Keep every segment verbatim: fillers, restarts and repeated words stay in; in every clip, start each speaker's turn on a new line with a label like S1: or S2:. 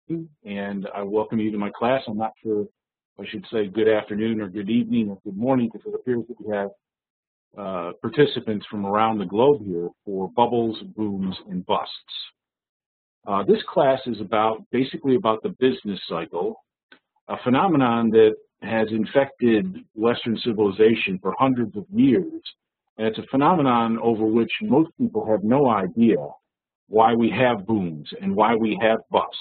S1: and I welcome you to my class. I'm not sure if I should say good afternoon or good evening or good morning, because it appears that we have uh, participants from around the globe here for bubbles, booms, and busts. Uh, this class is about basically about the business cycle, a phenomenon that has infected Western civilization for hundreds of years. And it's a phenomenon over which most people have no idea why we have booms and why we have busts.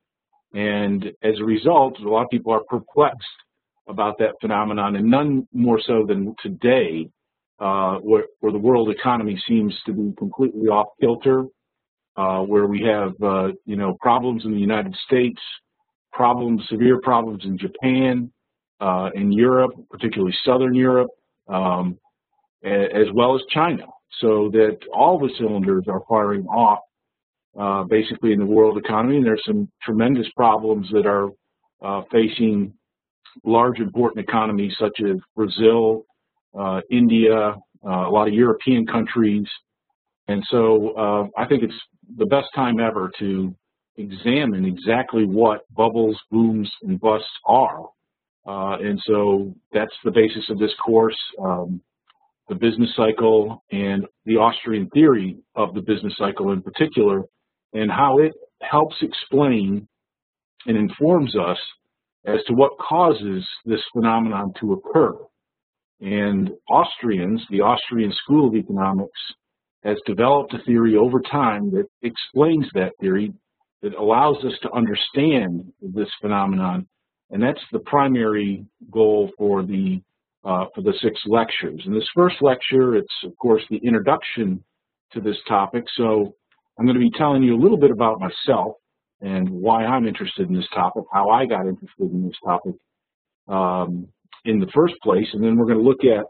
S1: And as a result, a lot of people are perplexed about that phenomenon, and none more so than today, uh, where, where the world economy seems to be completely off kilter, uh, where we have, uh, you know, problems in the United States, problems, severe problems in Japan, uh, in Europe, particularly Southern Europe, um, as well as China, so that all the cylinders are firing off uh, basically in the world economy. And there's some tremendous problems that are uh, facing large important economies such as Brazil, uh, India, uh, a lot of European countries. And so uh, I think it's the best time ever to examine exactly what bubbles, booms, and busts are. Uh, and so that's the basis of this course. Um, the business cycle and the Austrian theory of the business cycle in particular, and how it helps explain and informs us as to what causes this phenomenon to occur. And Austrians, the Austrian School of Economics, has developed a theory over time that explains that theory, that allows us to understand this phenomenon. And that's the primary goal for the Uh, for the six lectures. In this first lecture, it's, of course, the introduction to this topic. So I'm going to be telling you a little bit about myself and why I'm interested in this topic, how I got interested in this topic um, in the first place. And then we're going to look at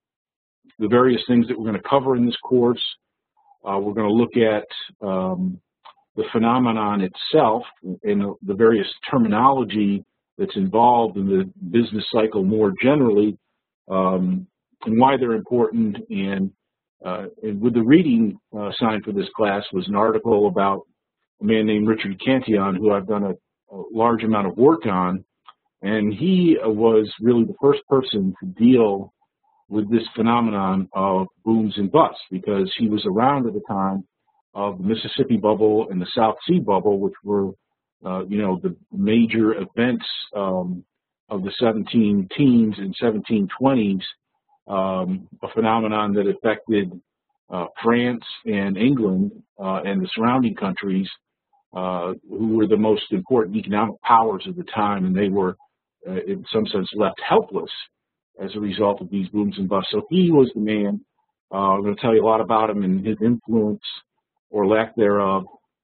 S1: the various things that we're going to cover in this course. Uh, we're going to look at um, the phenomenon itself and the various terminology that's involved in the business cycle more generally, Um, and why they're important. And, uh, and with the reading uh, assigned for this class was an article about a man named Richard Cantillon, who I've done a, a large amount of work on. And he uh, was really the first person to deal with this phenomenon of booms and busts, because he was around at the time of the Mississippi bubble and the South Sea bubble, which were, uh, you know, the major events um, of the seventeen teens and seventeen twenties, um, a phenomenon that affected uh, France and England uh, and the surrounding countries, uh, who were the most important economic powers of the time, and they were, uh, in some sense, left helpless as a result of these booms and busts. So he was the man. Uh, I'm going to tell you a lot about him and his influence, or lack thereof,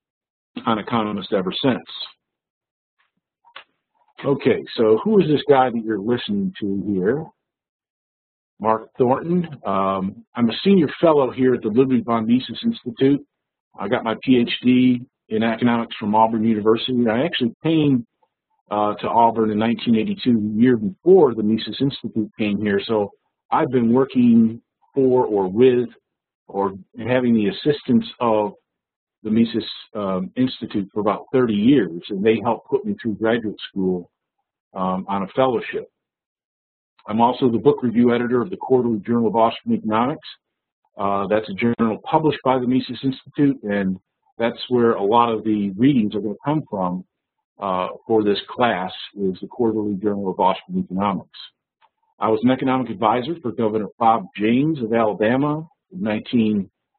S1: on economists ever since. Okay, so who is this guy that you're listening to here? Mark Thornton. Um, I'm a senior fellow here at the Ludwig von Mises Institute. I got my PhD in economics from Auburn University. I actually came uh, to Auburn in nineteen eighty-two, the year before the Mises Institute came here. So I've been working for or with or having the assistance of the Mises um, Institute for about thirty years, and they helped put me through graduate school um, on a fellowship. I'm also the book review editor of the Quarterly Journal of Austrian Economics. Uh, that's a journal published by the Mises Institute, and that's where a lot of the readings are going to come from uh, for this class, is the Quarterly Journal of Austrian Economics. I was an economic advisor for Governor Bob James of Alabama in nineteen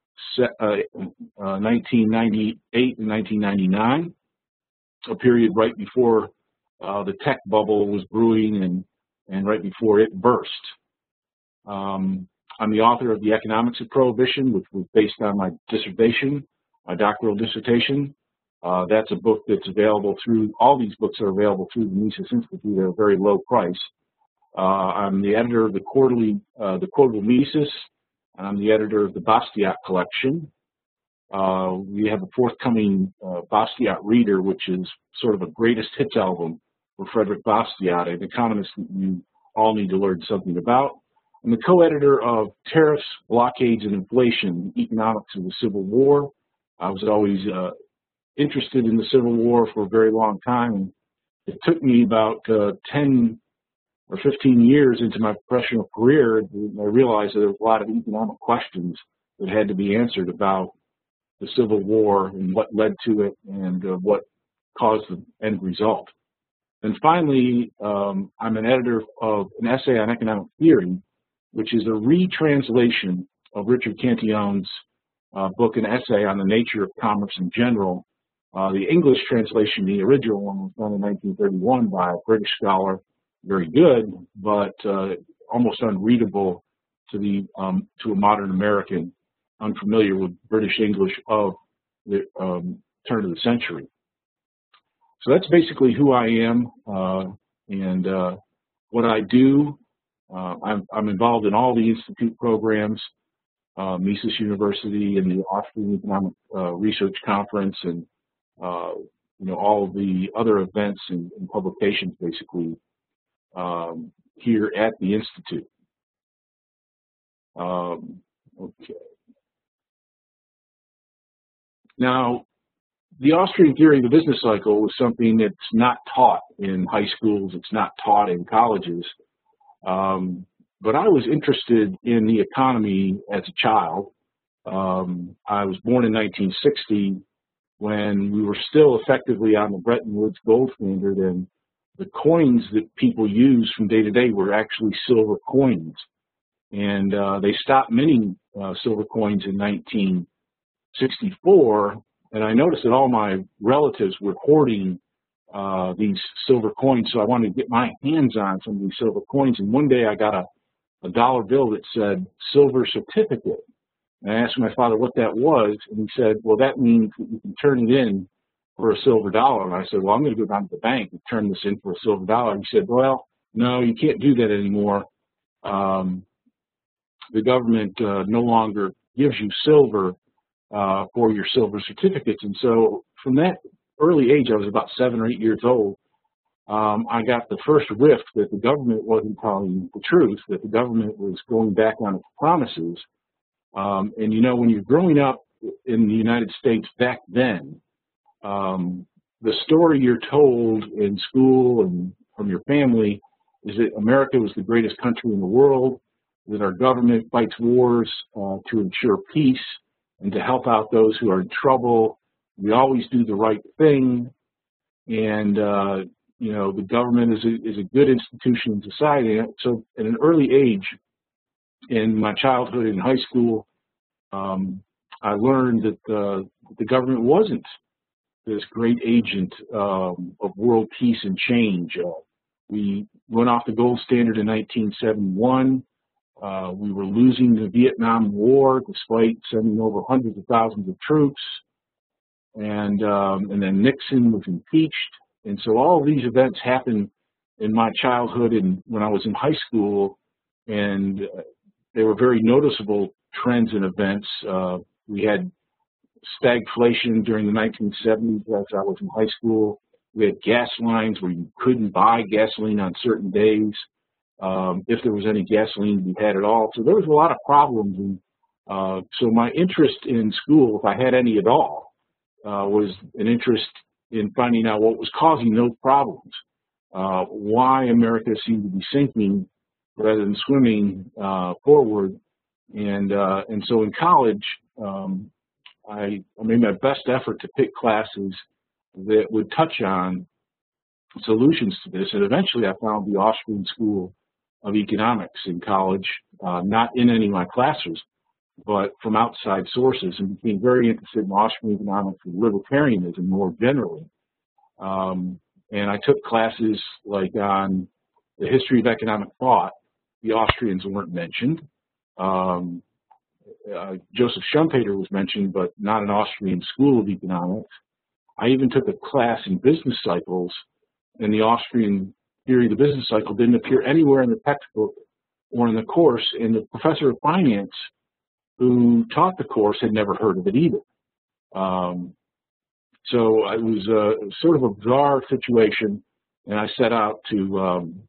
S1: ninety-eight and nineteen ninety-nine, a period right before uh, the tech bubble was brewing and, and right before it burst. Um, I'm the author of The Economics of Prohibition, which was based on my dissertation, my doctoral dissertation. Uh, that's a book that's available through, all these books are available through the Mises Institute at a very low price. Uh, I'm the editor of the quarterly, uh, the Quotable Mises, and I'm the editor of the Bastiat collection. Uh, we have a forthcoming uh, Bastiat Reader, which is sort of a greatest hits album for Frederick Bastiat, an economist that you all need to learn something about. I'm the co-editor of Tariffs, Blockades, and Inflation, Economics of the Civil War. I was always uh, interested in the Civil War for a very long time. And it took me about uh, ten or fifteen years into my professional career, I realized that there was a lot of economic questions that had to be answered about the Civil War and what led to it and uh, what caused the end result. And finally, um, I'm an editor of an essay on economic theory, which is a retranslation of Richard Cantion's uh, book, an essay on the nature of commerce in general. Uh, the English translation, the original one, was done in nineteen thirty-one by a British scholar, very good, but uh, almost unreadable to the um, to a modern American unfamiliar with British English of the um, turn of the century. So that's basically who I am uh, and uh, what I do. Uh, I'm, I'm involved in all the institute programs, uh, Mises University and the Austrian Economic uh, Research Conference, and uh, you know, all of the other events and, and publications basically um, here at the institute. Um, okay. Now, the Austrian theory of the business cycle is something that's not taught in high schools. It's not taught in colleges. Um, but I was interested in the economy as a child. Um, I was born in nineteen sixty when we were still effectively on the Bretton Woods gold standard, and the coins that people used from day to day were actually silver coins. And uh, they stopped minting uh, silver coins in nineteen sixty-four, and I noticed that all my relatives were hoarding uh, these silver coins, so I wanted to get my hands on some of these silver coins. And one day I got a, a dollar bill that said silver certificate. And I asked my father what that was, and he said, well, that means that you can turn it in for a silver dollar. And I said, well, I'm going to go down to the bank and turn this in for a silver dollar. And he said, well, no, you can't do that anymore. Um, the government uh, no longer gives you silver uh, for your silver certificates. And so from that early age, I was about seven or eight years old, um, I got the first rift that the government wasn't telling the truth, that the government was going back on its promises. Um, and, you know, when you're growing up in the United States back then, um, the story you're told in school and from your family is that America was the greatest country in the world, that our government fights wars uh, to ensure peace and to help out those who are in trouble. We always do the right thing. And, uh, you know, the government is a, is a good institution in society. So at an early age, in my childhood in high school, um, I learned that uh, the government wasn't this great agent um, of world peace and change. Uh, we went off the gold standard in nineteen seventy-one. Uh, we were losing the Vietnam War despite sending over hundreds of thousands of troops. And, um, and then Nixon was impeached. And so all of these events happened in my childhood and when I was in high school, and uh, they were very noticeable trends and events. Uh, we had stagflation during the nineteen seventies as I was in high school. We had gas lines where you couldn't buy gasoline on certain days. Um, if there was any gasoline to be had at all. So there was a lot of problems. And uh, so my interest in school, if I had any at all, uh, was an interest in finding out what was causing those problems, uh, why America seemed to be sinking rather than swimming uh, forward. And, uh, and so in college, um, I, I made my best effort to pick classes that would touch on solutions to this. And eventually I found the Austrian School of Economics in college, uh, not in any of my classes, but from outside sources, and became very interested in Austrian economics and libertarianism more generally. Um, and I took classes like on the history of economic thought. The Austrians weren't mentioned. Um, uh, Joseph Schumpeter was mentioned, but not an Austrian school of economics. I even took a class in business cycles, and the Austrian theory of the business cycle didn't appear anywhere in the textbook or in the course, and the professor of finance who taught the course had never heard of it either. Um, so it was a, sort of a bizarre situation, and I set out to um,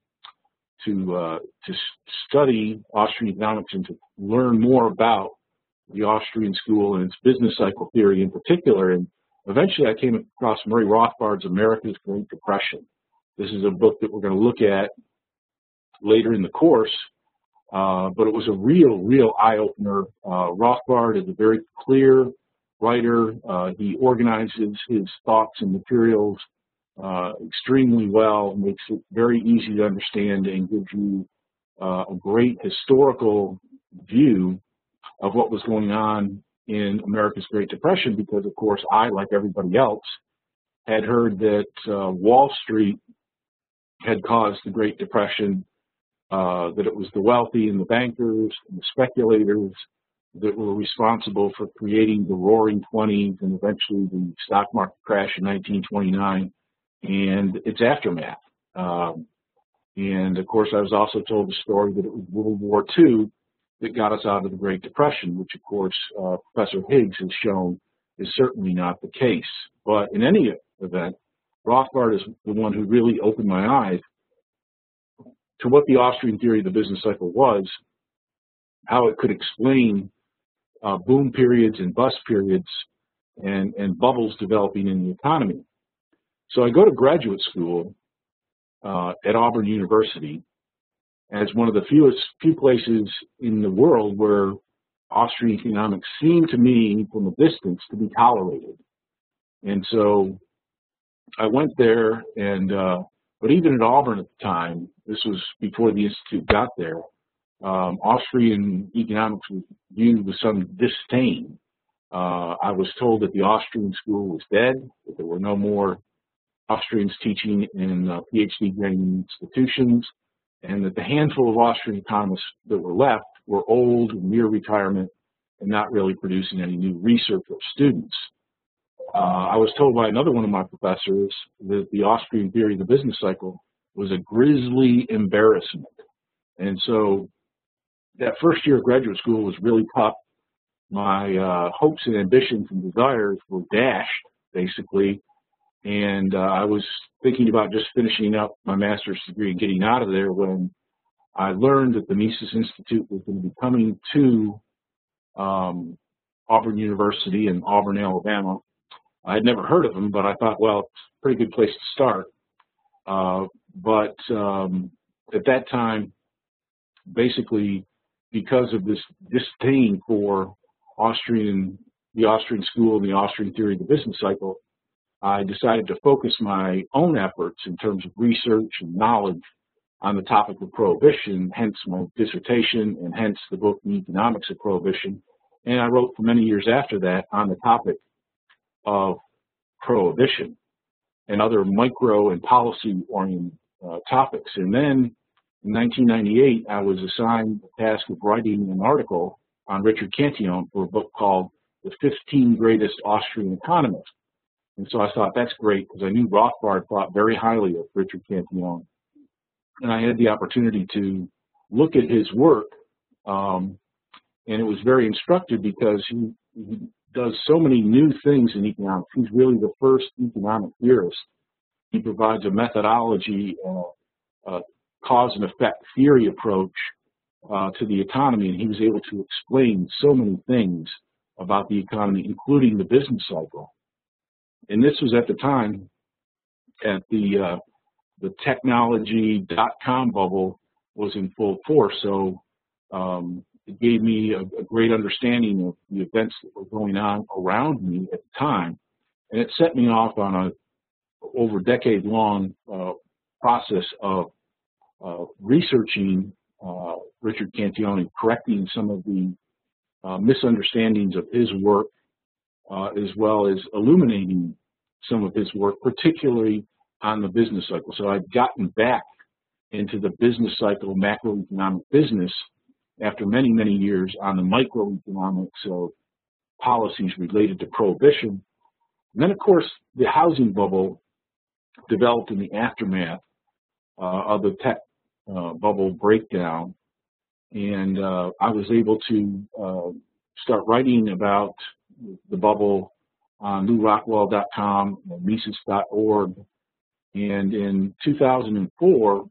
S1: to uh, to study Austrian economics and to learn more about the Austrian school and its business cycle theory in particular. And eventually I came across Murray Rothbard's America's Great Depression. This is a book that we're going to look at later in the course, uh, but it was a real, real eye-opener. Uh, Rothbard is a very clear writer. Uh, he organizes his thoughts and materials uh, extremely well, makes it very easy to understand, and gives you uh, a great historical view of what was going on in America's Great Depression, because, of course, I, like everybody else, had heard that uh, Wall Street had caused the Great Depression, uh, that it was the wealthy and the bankers and the speculators that were responsible for creating the Roaring Twenties and eventually the stock market crash in nineteen twenty-nine and its aftermath. Um, and, of course, I was also told the story that it was World War Two that got us out of the Great Depression, which, of course, uh, Professor Higgs has shown is certainly not the case. But in any event, Rothbard is the one who really opened my eyes to what the Austrian theory of the business cycle was, how it could explain uh, boom periods and bust periods and, and bubbles developing in the economy. So I go to graduate school uh, at Auburn University as one of the fewest few places in the world where Austrian economics seemed to me from a distance to be tolerated. And so I went there, and uh, but even at Auburn at the time, this was before the Institute got there, um, Austrian economics was viewed with some disdain. Uh, I was told that the Austrian school was dead, that there were no more Austrians teaching in uh, PhD grading institutions, and that the handful of Austrian economists that were left were old, near retirement, and not really producing any new research or students. Uh, I was told by another one of my professors that the Austrian theory of the business cycle was a grisly embarrassment. And so that first year of graduate school was really tough. My uh, hopes and ambitions and desires were dashed, basically. And uh, I was thinking about just finishing up my master's degree and getting out of there when I learned that the Mises Institute was going to be coming to um, Auburn University in Auburn, Alabama. I had never heard of them, but I thought, well, it's a pretty good place to start. Uh, but um, at that time, basically, because of this disdain for Austrian, the Austrian school and the Austrian theory of the business cycle, I decided to focus my own efforts in terms of research and knowledge on the topic of prohibition, hence my dissertation and hence the book, The Economics of Prohibition. And I wrote for many years after that on the topic of prohibition and other micro and policy-oriented uh, topics. And then in nineteen ninety-eight, I was assigned the task of writing an article on Richard Cantillon for a book called The fifteen Greatest Austrian Economists. And so I thought, that's great, because I knew Rothbard thought very highly of Richard Cantillon. And I had the opportunity to look at his work, um, and it was very instructive because he, he does so many new things in economics. He's really the first economic theorist. He provides a methodology and a, a cause and effect theory approach uh, to the economy, and he was able to explain so many things about the economy, including the business cycle. And this was at the time at the uh, the technology dot-com bubble was in full force, so um, it gave me a, a great understanding of the events that were going on around me at the time, and it set me off on a over decade-long uh, process of uh, researching uh, Richard Cantillon and correcting some of the uh, misunderstandings of his work, uh, as well as illuminating some of his work, particularly on the business cycle. So I've gotten back into the business cycle, macroeconomic business, after many, many years on the microeconomics of policies related to prohibition. And then, of course, the housing bubble developed in the aftermath uh, of the tech uh, bubble breakdown. And uh, I was able to uh, start writing about the bubble on lou rockwell dot com, Mises dot org. And in two thousand four,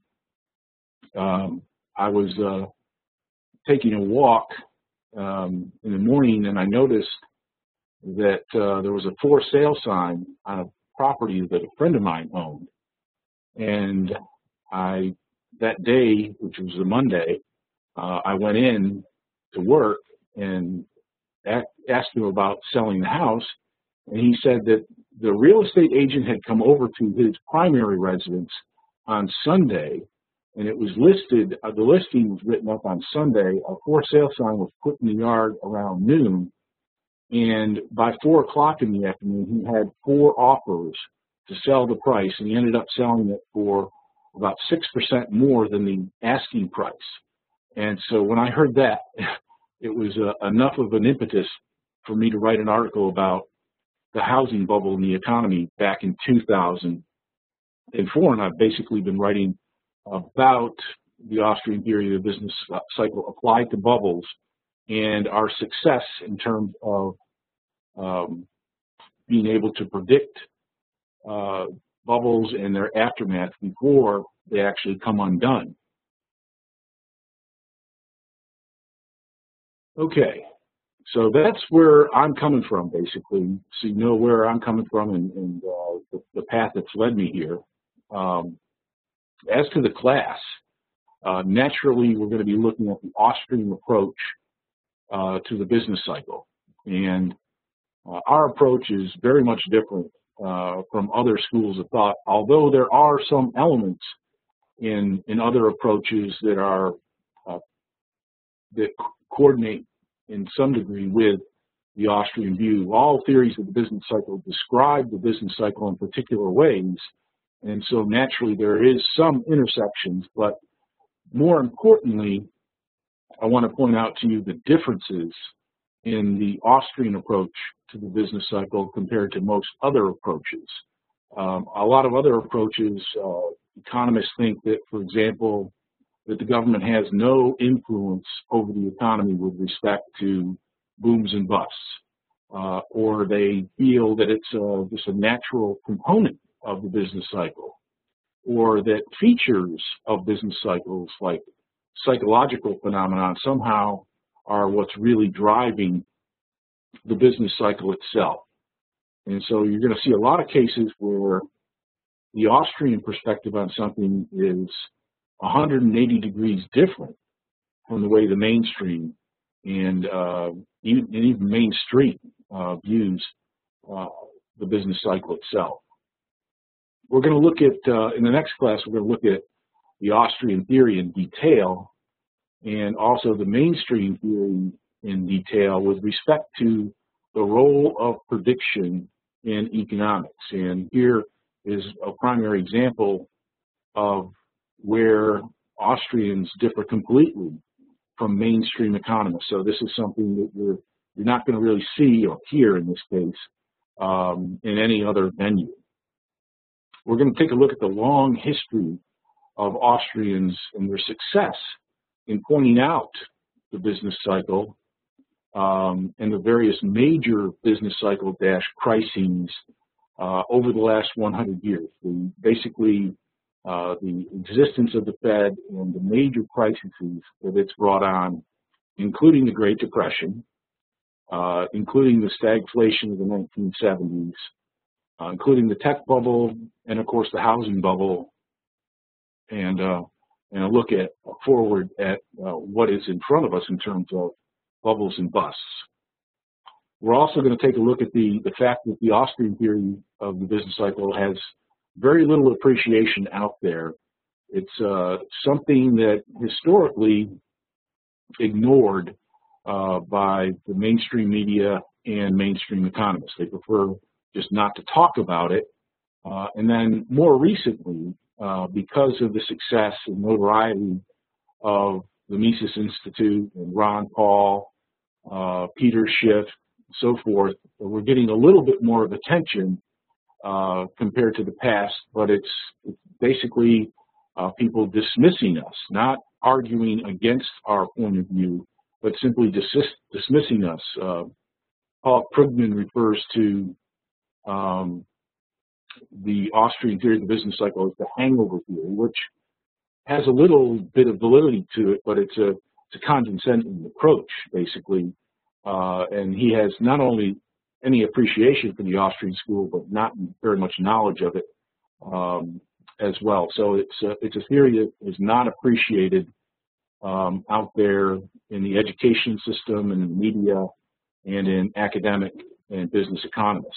S1: um, I was uh, taking a walk um, in the morning, and I noticed that uh, there was a for sale sign on a property that a friend of mine owned. And I, that day, which was a Monday, uh, I went in to work and asked him about selling the house. And he said that the real estate agent had come over to his primary residence on Sunday, and it was listed, uh, the listing was written up on Sunday. A for sale sign was put in the yard around noon, and by four o'clock in the afternoon, he had four offers to sell the price, and he ended up selling it for about six percent more than the asking price. And so when I heard that, it was uh, enough of an impetus for me to write an article about the housing bubble in the economy back in two thousand four, and I've basically been writing about the Austrian theory of the business cycle applied to bubbles and our success in terms of um, being able to predict uh, bubbles and their aftermath before they actually come undone. Okay, so that's where I'm coming from, basically, so you know where I'm coming from and, and uh, the, the path that's led me here. Um, as to the class, uh, naturally we're going to be looking at the Austrian approach uh, to the business cycle. And uh, our approach is very much different uh, from other schools of thought, although there are some elements in, in other approaches that are uh, that coordinate in some degree with the Austrian view. All theories of the business cycle describe the business cycle in particular ways, and so naturally there is some intersections, but more importantly, I want to point out to you the differences in the Austrian approach to the business cycle compared to most other approaches. Um, a lot of other approaches, uh, economists think that, for example, that the government has no influence over the economy with respect to booms and busts, uh, or they feel that it's uh, just a natural component of the business cycle, or that features of business cycles like psychological phenomena somehow are what's really driving the business cycle itself. And so you're going to see a lot of cases where the Austrian perspective on something is one hundred eighty degrees different from the way the mainstream and uh, even, and even Main Street uh, views uh, the business cycle itself. We're going to look at, uh, in the next class, we're going to look at the Austrian theory in detail and also the mainstream theory in detail with respect to the role of prediction in economics. And here is a primary example of where Austrians differ completely from mainstream economists. So this is something that you're, you're not going to really see or hear in this case um, in any other venue. We're going to take a look at the long history of Austrians and their success in pointing out the business cycle um, and the various major business cycle dash crises uh, over the last one hundred years. The, basically, uh, the existence of the Fed and the major crises that it's brought on, including the Great Depression, uh, including the stagflation of the nineteen seventies, uh, including the tech bubble, and of course the housing bubble, and uh, and a look at forward at uh, what is in front of us in terms of bubbles and busts. We're also going to take a look at the, the fact that the Austrian theory of the business cycle has very little appreciation out there. It's uh, something that historically ignored uh, by the mainstream media and mainstream economists. They prefer just not to talk about it. Uh, and then more recently, uh, because of the success and notoriety of the Mises Institute and Ron Paul, uh, Peter Schiff, so forth, we're getting a little bit more of attention uh, compared to the past, but it's, it's basically uh, people dismissing us, not arguing against our point of view, but simply dismiss, dismissing us. Uh, Paul Krugman refers to um, the Austrian theory of the business cycle as the hangover theory, which has a little bit of validity to it, but it's a, it's a condescending approach, basically. Uh, and he has not only any appreciation for the Austrian school, but not very much knowledge of it um, as well. So it's a, it's a theory that is not appreciated um, out there in the education system and in the media and in academic and business economists.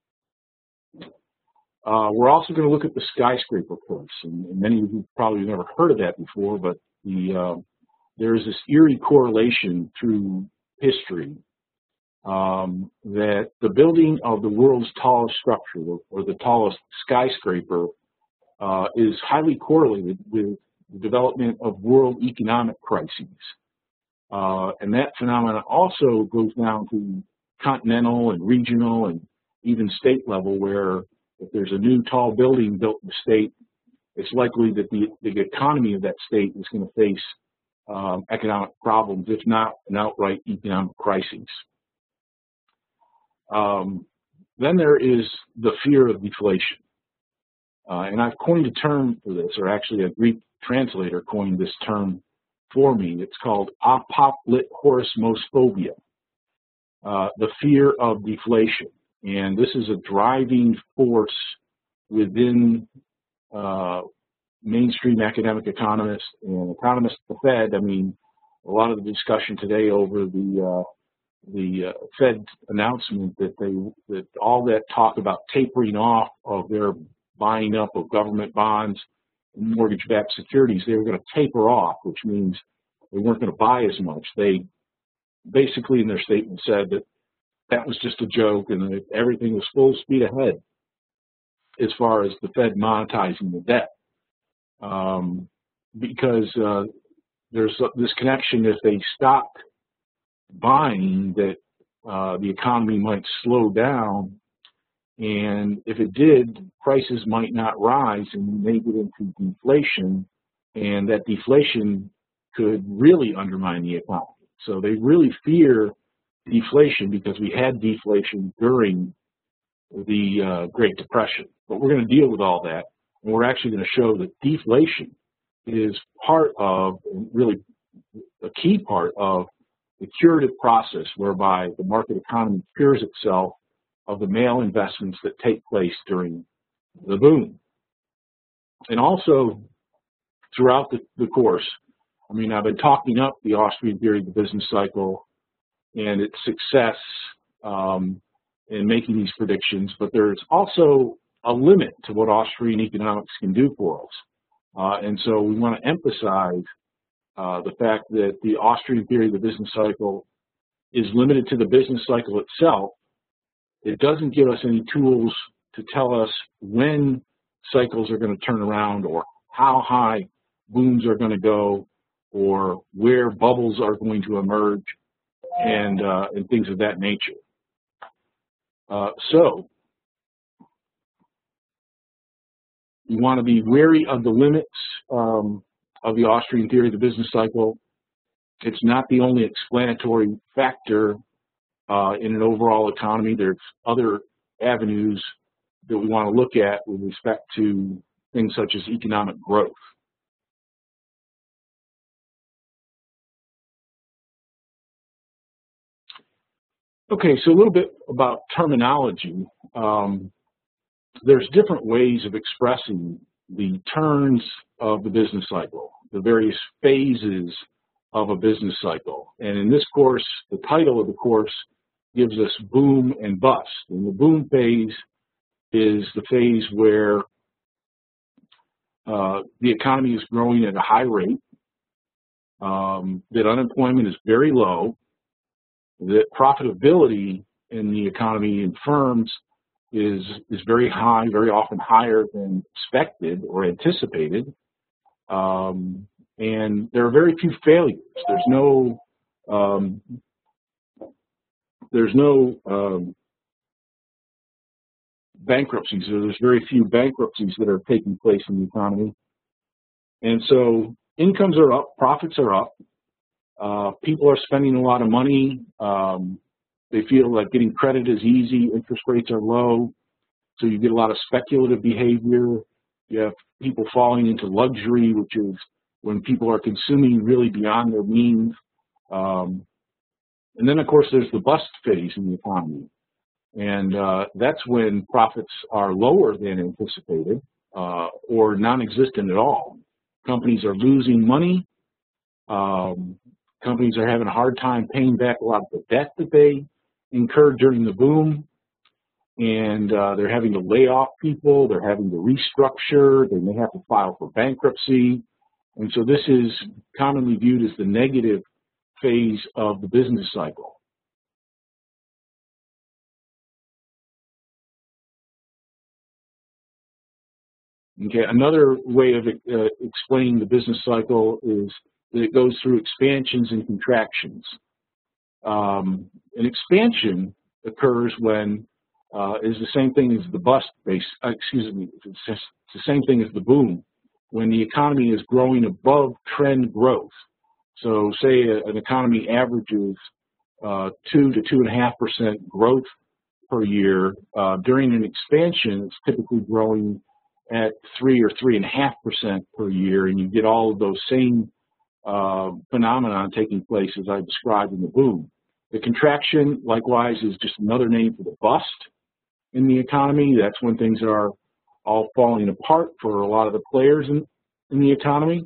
S1: Uh, we're also going to look at the skyscraper course, and, and many of you probably never heard of that before, but the uh, there is this eerie correlation through history um, that the building of the world's tallest structure, or, or the tallest skyscraper, uh, is highly correlated with the development of world economic crises. Uh, and that phenomenon also goes down to continental and regional and even state level, where if there's a new tall building built in the state, it's likely that the, the economy of that state is going to face um, economic problems, if not an outright economic crisis. Um, then there is the fear of deflation. Uh, and I've coined a term for this, or actually a Greek translator coined this term for me. It's called apoplithorismosphobia, uh, the fear of deflation. And this is a driving force within uh, mainstream academic economists and economists at the Fed. I mean, a lot of the discussion today over the uh, the uh, Fed announcement that they that all that talk about tapering off of their buying up of government bonds and mortgage-backed securities, they were going to taper off, which means they weren't going to buy as much. They basically in their statement said that that was just a joke and that everything was full speed ahead as far as the Fed monetizing the debt. Um, because uh, there's this connection, if they stop buying, that uh, the economy might slow down, and if it did, prices might not rise and we may get into deflation, and that deflation could really undermine the economy. So they really fear deflation because we had deflation during the uh, Great Depression. But we're going to deal with all that, and we're actually going to show that deflation is part of, really a key part of, the curative process whereby the market economy cures itself of the malinvestments that take place during the boom. And also, throughout the, the course, I mean, I've been talking up the Austrian theory of the business cycle and its success um, in making these predictions, but there's also a limit to what Austrian economics can do for us. Uh, and so we want to emphasize uh, the fact that the Austrian theory of the business cycle is limited to the business cycle itself. It doesn't give us any tools to tell us when cycles are going to turn around, or how high booms are going to go, or where bubbles are going to emerge, and, uh, and things of that nature. Uh, so we want to be wary of the limits um, of the Austrian theory of the business cycle. It's not the only explanatory factor uh, in an overall economy. There's other avenues that we want to look at with respect to things such as economic growth. Okay, so a little bit about terminology. Um, there's different ways of expressing the turns of the business cycle, the various phases of a business cycle. And in this course, the title of the course gives us boom and bust. And the boom phase is the phase where uh, the economy is growing at a high rate, um, that unemployment is very low, that profitability in the economy in firms is is very high, very often higher than expected or anticipated, um, and there are very few failures. There's no um, there's no um, bankruptcies. There's very few bankruptcies that are taking place in the economy, and so incomes are up, profits are up. Uh, people are spending a lot of money. Um, they feel like getting credit is easy. Interest rates are low. So you get a lot of speculative behavior. You have people falling into luxury, which is when people are consuming really beyond their means. Um, and then, of course, there's the bust phase in the economy. And uh, that's when profits are lower than anticipated uh, or non-existent at all. Companies are losing money. Um, companies are having a hard time paying back a lot of the debt that they incurred during the boom. And uh, they're having to lay off people. They're having to restructure. They may have to file for bankruptcy. And so this is commonly viewed as the negative phase of the business cycle. Okay, another way of uh, explaining the business cycle is that it goes through expansions and contractions. Um, an expansion occurs when uh, is the same thing as the bust base. Uh, excuse me, it's, just, it's the same thing as the boom. When the economy is growing above trend growth. So, say a, an economy averages uh, two to two and a half percent growth per year. Uh, during an expansion, it's typically growing at three or three and a half percent per year, and you get all of those same uh, phenomena taking place as I described in the boom. The contraction, likewise, is just another name for the bust in the economy. That's when things are all falling apart for a lot of the players in, in the economy.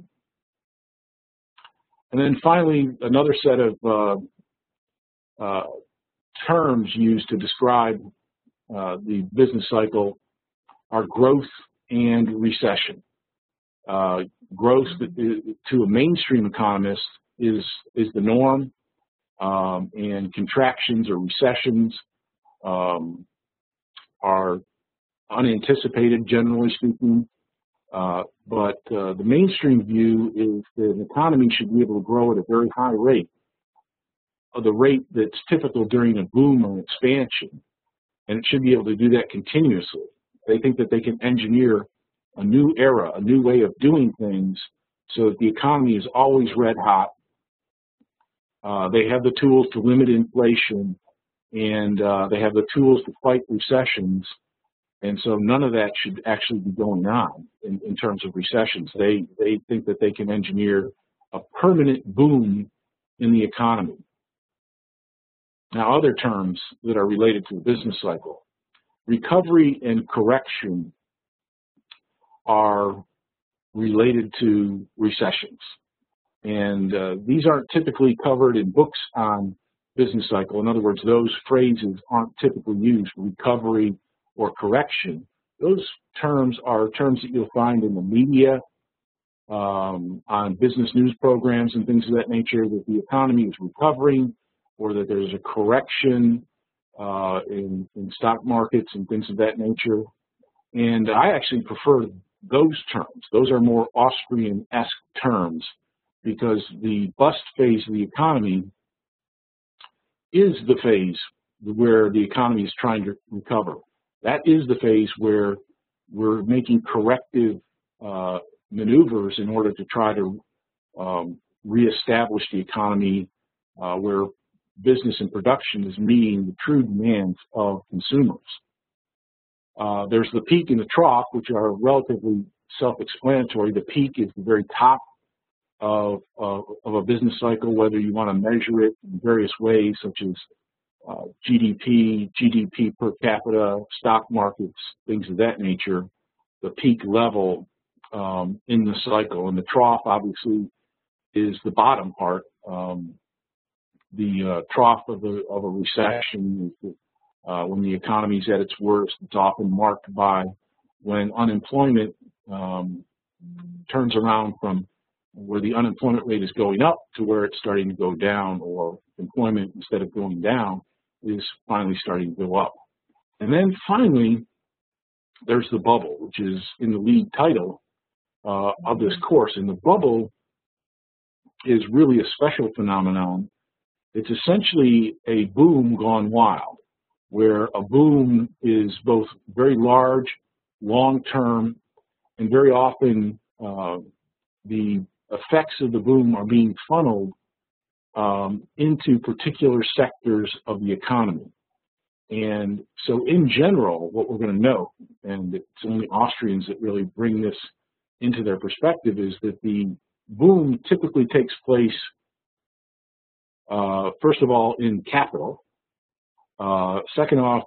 S1: And then finally, another set of uh, uh, terms used to describe uh, the business cycle are growth and recession. Uh, growth to a mainstream economist is, is the norm, um, and contractions or recessions um, are unanticipated, generally speaking. Uh, but uh, the mainstream view is that an economy should be able to grow at a very high rate, of the rate that's typical during a boom or expansion, and it should be able to do that continuously. They think that they can engineer a new era, a new way of doing things so that the economy is always red hot. Uh, they have the tools to limit inflation, and uh, they have the tools to fight recessions. And so none of that should actually be going on in, in terms of recessions. They, they think that they can engineer a permanent boom in the economy. Now, other terms that are related to the business cycle. Recovery and correction are related to recessions. And uh, these aren't typically covered in books on business cycle. In other words, those phrases aren't typically used, recovery or correction. Those terms are terms that you'll find in the media, um, on business news programs and things of that nature, that the economy is recovering or that there's a correction uh, in, in stock markets and things of that nature. And I actually prefer those terms. Those are more Austrian-esque terms, because the bust phase of the economy is the phase where the economy is trying to recover. That is the phase where we're making corrective uh, maneuvers in order to try to um, reestablish the economy uh, where business and production is meeting the true demands of consumers. Uh, there's the peak and the trough, which are relatively self-explanatory. The peak is the very top of, of, of a business cycle, whether you want to measure it in various ways, such as uh, G D P, G D P per capita, stock markets, things of that nature, the peak level um, in the cycle. And the trough, obviously, is the bottom part. Um, the uh, trough of a, of a recession is the, uh, when the economy is at its worst. It's often marked by when unemployment um, turns around from where the unemployment rate is going up to where it's starting to go down, or employment, instead of going down, is finally starting to go up. And then finally, there's the bubble, which is in the lead title uh, of this course. And the bubble is really a special phenomenon. It's essentially a boom gone wild, where a boom is both very large, long-term, and very often uh, the effects of the boom are being funneled um, into particular sectors of the economy. And so in general, what we're going to note, and it's only Austrians that really bring this into their perspective, is that the boom typically takes place, uh, first of all, in capital. Uh, second off,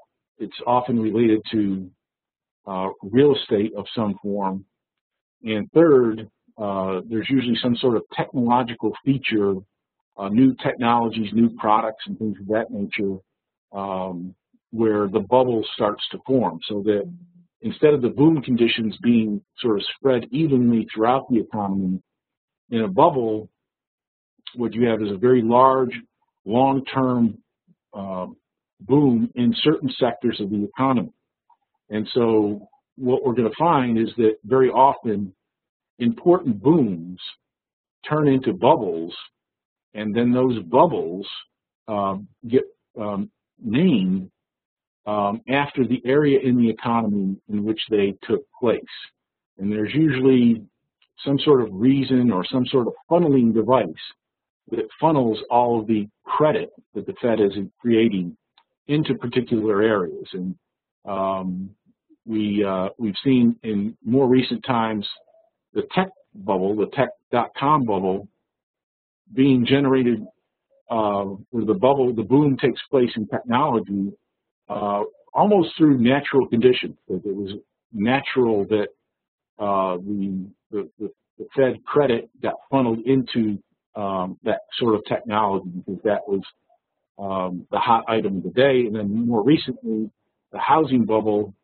S1: it's often related to uh, real estate of some form. And third, uh, there's usually some sort of technological feature, uh, new technologies, new products, and things of that nature, um, where the bubble starts to form. So that instead of the boom conditions being sort of spread evenly throughout the economy, in a bubble, what you have is a very large, long-term uh, boom in certain sectors of the economy. And so what we're going to find is that very often important booms turn into bubbles, and then those bubbles um, get um, named um, after the area in the economy in which they took place. And there's usually some sort of reason or some sort of funneling device that funnels all of the credit that the Fed is creating into particular areas. And um, we, uh, we've seen in more recent times the tech bubble, the tech dot com bubble, being generated uh, where the bubble, the boom takes place in technology uh, almost through natural conditions. That it was natural that uh, the, the, the, the Fed credit got funneled into um, that sort of technology because that was um, the hot item of the day. And then more recently, the housing bubble,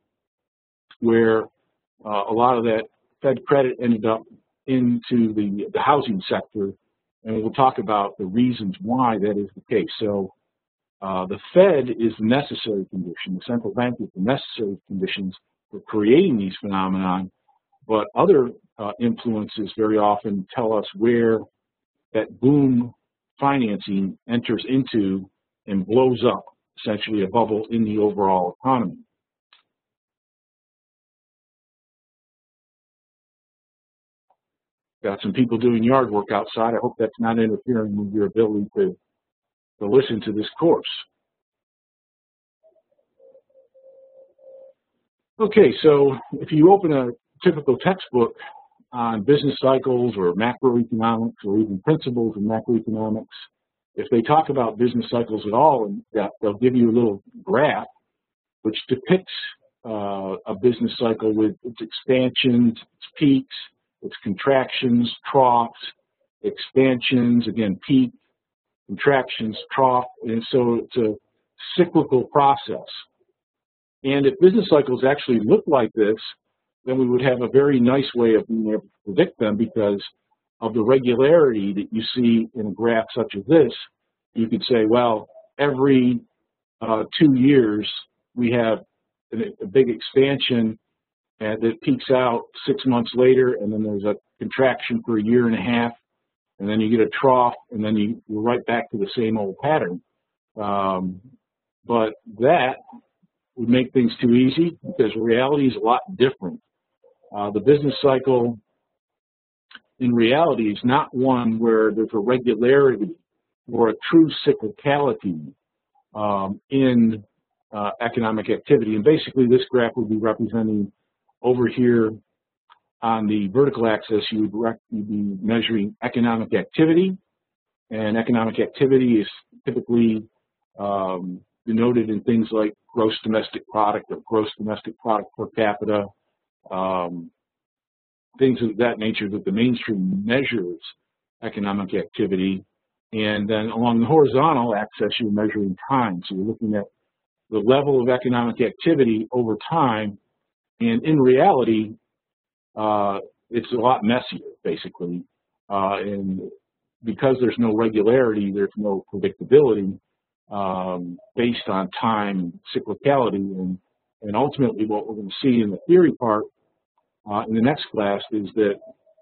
S1: where uh, a lot of that Fed credit ended up into the, the housing sector, and we'll talk about the reasons why that is the case. So uh, the Fed is the necessary condition, the central bank is the necessary conditions for creating these phenomena, but other uh, influences very often tell us where that boom financing enters into and blows up, essentially a bubble in the overall economy. Got some people doing yard work outside. I hope that's not interfering with your ability to, to listen to this course. Okay, so if you open a typical textbook on business cycles or macroeconomics or even principles of macroeconomics, if they talk about business cycles at all, and they'll give you a little graph which depicts uh, a business cycle with its expansions, its peaks, its contractions, troughs, expansions, again, peak, contractions, trough, and so it's a cyclical process. And if business cycles actually look like this, then we would have a very nice way of being able to predict them because of the regularity that you see in a graph such as this. You could say, well, every uh, two years we have a, a big expansion and that peaks out six months later, and then there's a contraction for a year and a half, and then you get a trough, and then you, you're right back to the same old pattern. Um, but that would make things too easy because reality is a lot different. Uh, the business cycle in reality is not one where there's a regularity or a true cyclicality um, in uh, economic activity. And basically this graph would be representing over here on the vertical axis, you would you'd be measuring economic activity, and economic activity is typically um, denoted in things like gross domestic product or gross domestic product per capita, um, things of that nature that the mainstream measures economic activity. And then along the horizontal axis, you're measuring time. So you're looking at the level of economic activity over time. And in reality, uh, it's a lot messier, basically. Uh, and because there's no regularity, there's no predictability um, based on time and cyclicality. And, and ultimately, what we're going to see in the theory part uh, in the next class is that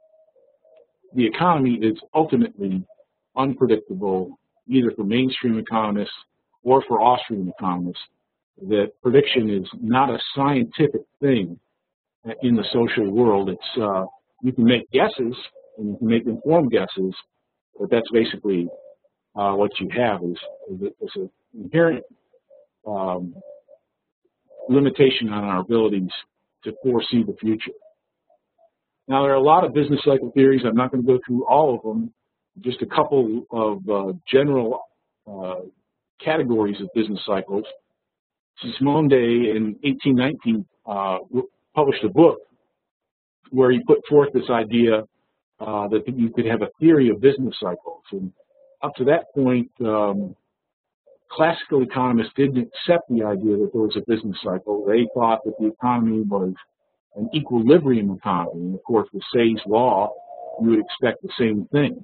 S1: the economy is ultimately unpredictable, either for mainstream economists or for Austrian economists. That prediction is not a scientific thing in the social world. It's uh, you can make guesses and you can make informed guesses, but that's basically uh, what you have is, is an inherent um, limitation on our abilities to foresee the future. Now, there are a lot of business cycle theories. I'm not going to go through all of them. Just a couple of uh, general uh, categories of business cycles. Sismondi in eighteen nineteen uh, published a book where he put forth this idea uh, that you could have a theory of business cycles. And up to that point, um, classical economists didn't accept the idea that there was a business cycle. They thought that the economy was an equilibrium economy. And of course, with Say's law, you would expect the same thing.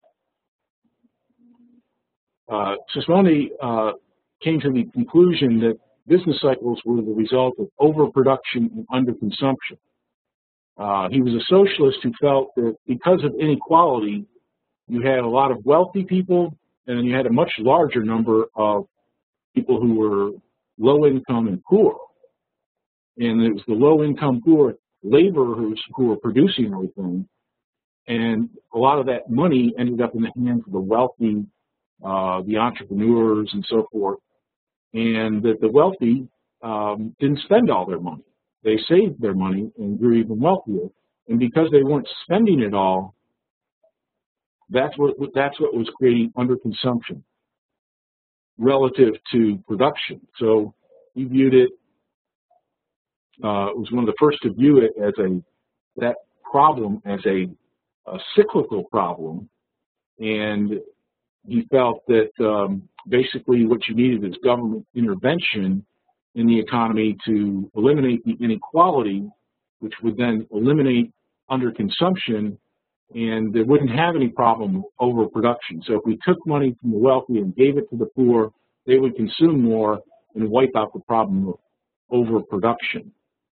S1: Uh, Sismondi uh, came to the conclusion that business cycles were the result of overproduction and underconsumption. Uh, he was a socialist who felt that because of inequality, you had a lot of wealthy people, and then you had a much larger number of people who were low income and poor. And it was the low income poor laborers who were producing everything. And a lot of that money ended up in the hands of the wealthy, uh, the entrepreneurs and so forth. And that the wealthy um, didn't spend all their money. They saved their money and grew even wealthier. And because they weren't spending it all, that's what, that's what was creating underconsumption relative to production. So he viewed it, uh, was one of the first to view it as a, that problem as a, a cyclical problem. And he felt that um, basically what you needed is government intervention in the economy to eliminate the inequality, which would then eliminate underconsumption, and they wouldn't have any problem with overproduction. So if we took money from the wealthy and gave it to the poor, they would consume more and wipe out the problem of overproduction.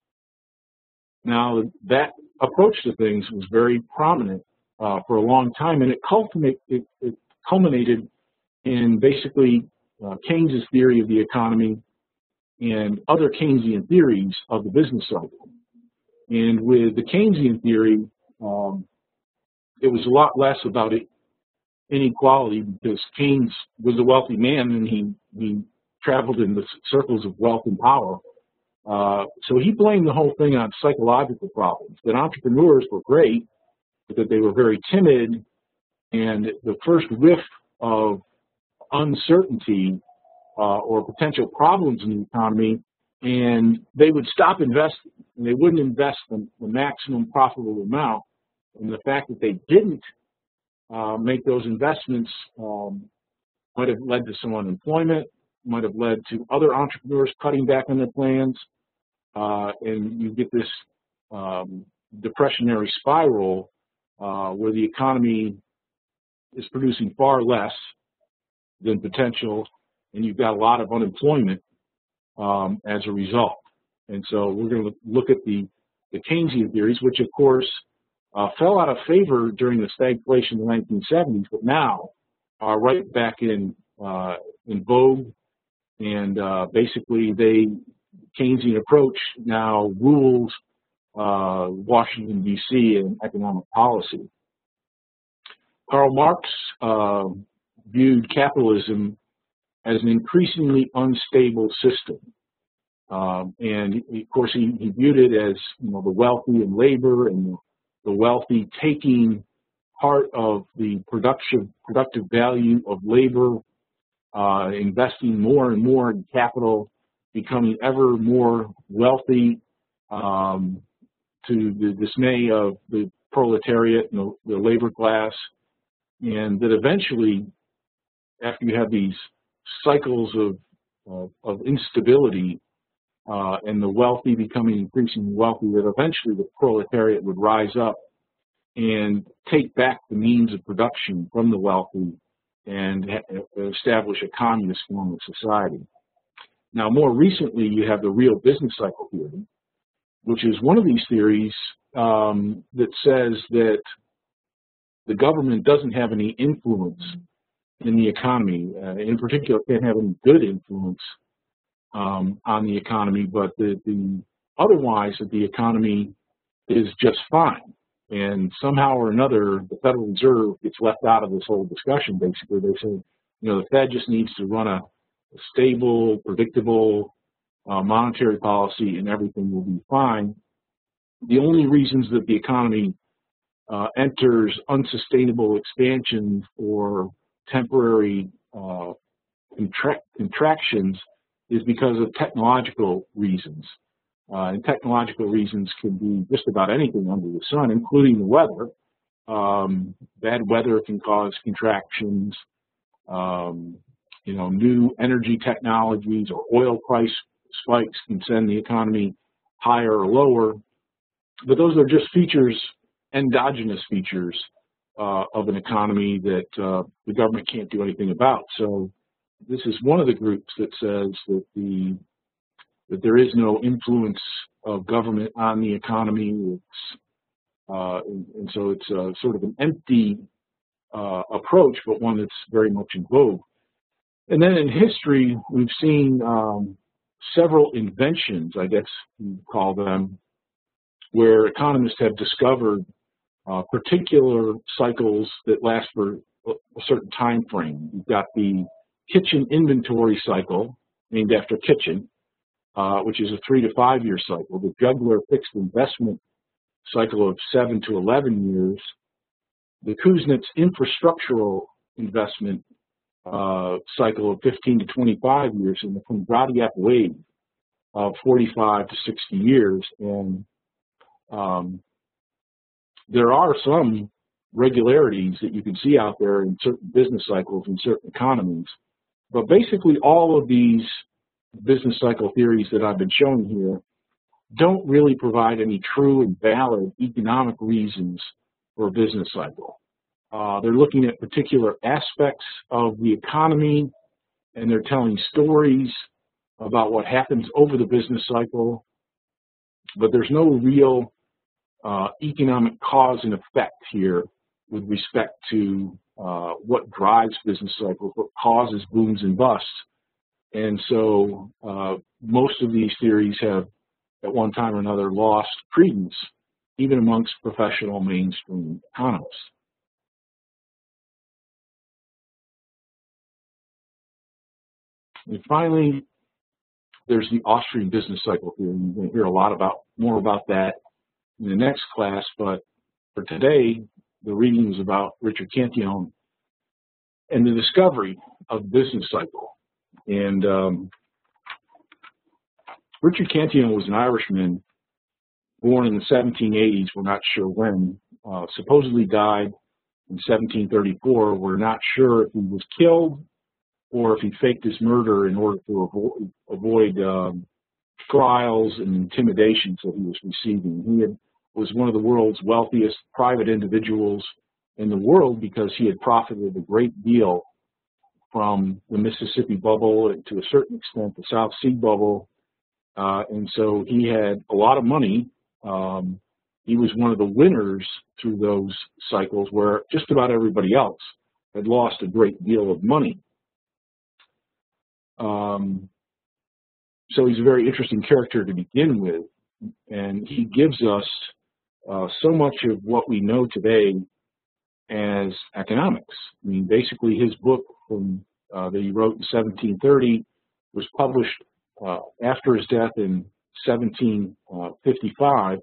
S1: Now, that approach to things was very prominent uh, for a long time, and it, culminate, it, it culminated in basically uh, Keynes's theory of the economy and other Keynesian theories of the business cycle. And with the Keynesian theory, um, it was a lot less about it, inequality, because Keynes was a wealthy man and he, he traveled in the circles of wealth and power. Uh, so he blamed the whole thing on psychological problems, that entrepreneurs were great, but that they were very timid, and the first whiff of uncertainty uh, or potential problems in the economy, and they would stop investing, and they wouldn't invest the, the maximum profitable amount. And the fact that they didn't uh, make those investments um, might have led to some unemployment, might have led to other entrepreneurs cutting back on their plans, uh, and you get this um, depressionary spiral uh, where the economy is producing far less than potential, and you've got a lot of unemployment um, as a result. And so we're going to look at the, the Keynesian theories, which of course uh, fell out of favor during the stagflation of the nineteen seventies, but now are right back in uh, in vogue. And uh, basically, they Keynesian approach now rules uh, Washington, D C in economic policy. Karl Marx uh, viewed capitalism as an increasingly unstable system. Um, and of course, he, he viewed it as, you know, the wealthy and labor, and the, the wealthy taking part of the production, productive value of labor, uh, investing more and more in capital, becoming ever more wealthy, um, to the dismay of the proletariat and the, the labor class. And that eventually, after you have these cycles of, of, of instability, uh, and the wealthy becoming increasingly wealthy, that eventually the proletariat would rise up and take back the means of production from the wealthy and establish a communist form of society. Now, more recently, you have the real business cycle theory, which is one of these theories um, that says that the government doesn't have any influence in the economy. Uh, in particular, can't have any good influence um, on the economy, but the, the otherwise that the economy is just fine. And somehow or another, the Federal Reserve gets left out of this whole discussion. Basically, they say, you know, the Fed just needs to run a, a stable, predictable uh, monetary policy, and everything will be fine. The only reasons that the economy uh, enters unsustainable expansion or temporary uh, contract, contractions is because of technological reasons. Uh, and technological reasons can be just about anything under the sun, including the weather. Um, bad weather can cause contractions. Um, you know, new energy technologies or oil price spikes can send the economy higher or lower. But those are just features, endogenous features uh, of an economy that uh, the government can't do anything about. So this is one of the groups that says that the that there is no influence of government on the economy. It's, uh, and, and so it's uh, sort of an empty uh, approach, but one that's very much in vogue. And then in history, we've seen um, several inventions, I guess you call them, where economists have discovered uh, particular cycles that last for a certain time frame. You've got the kitchen inventory cycle, named after kitchen, uh, which is a three to five year cycle. The juggler fixed investment cycle of seven to eleven years. The Kuznets infrastructural investment uh, cycle of fifteen to twenty-five years, and the Kondratiev wave of forty-five to sixty years. And um, there are some regularities that you can see out there in certain business cycles in certain economies. But basically all of these business cycle theories that I've been showing here don't really provide any true and valid economic reasons for a business cycle. Uh, they're looking at particular aspects of the economy, and they're telling stories about what happens over the business cycle, but there's no real uh, economic cause and effect here with respect to uh, what drives business cycles, what causes booms and busts. And so uh, most of these theories have, at one time or another, lost credence, even amongst professional mainstream economists. And finally, there's the Austrian business cycle theory. You're going to hear a lot about more about that in the next class, but for today, the reading is about Richard Cantillon and the discovery of the business cycle. And um, Richard Cantillon was an Irishman born in the seventeen eighties. We're not sure when. Uh, supposedly died in seventeen thirty-four. We're not sure if he was killed or if he faked his murder in order to avoid, avoid um, trials and intimidations that he was receiving. He had, was one of the world's wealthiest private individuals in the world because he had profited a great deal from the Mississippi bubble and to a certain extent the South Sea bubble. Uh, and so he had a lot of money. Um, he was one of the winners through those cycles where just about everybody else had lost a great deal of money. Um, so he's a very interesting character to begin with, and he gives us uh, so much of what we know today as economics. I mean, basically his book from, uh, that he wrote in seventeen thirty was published uh, after his death in seventeen fifty-five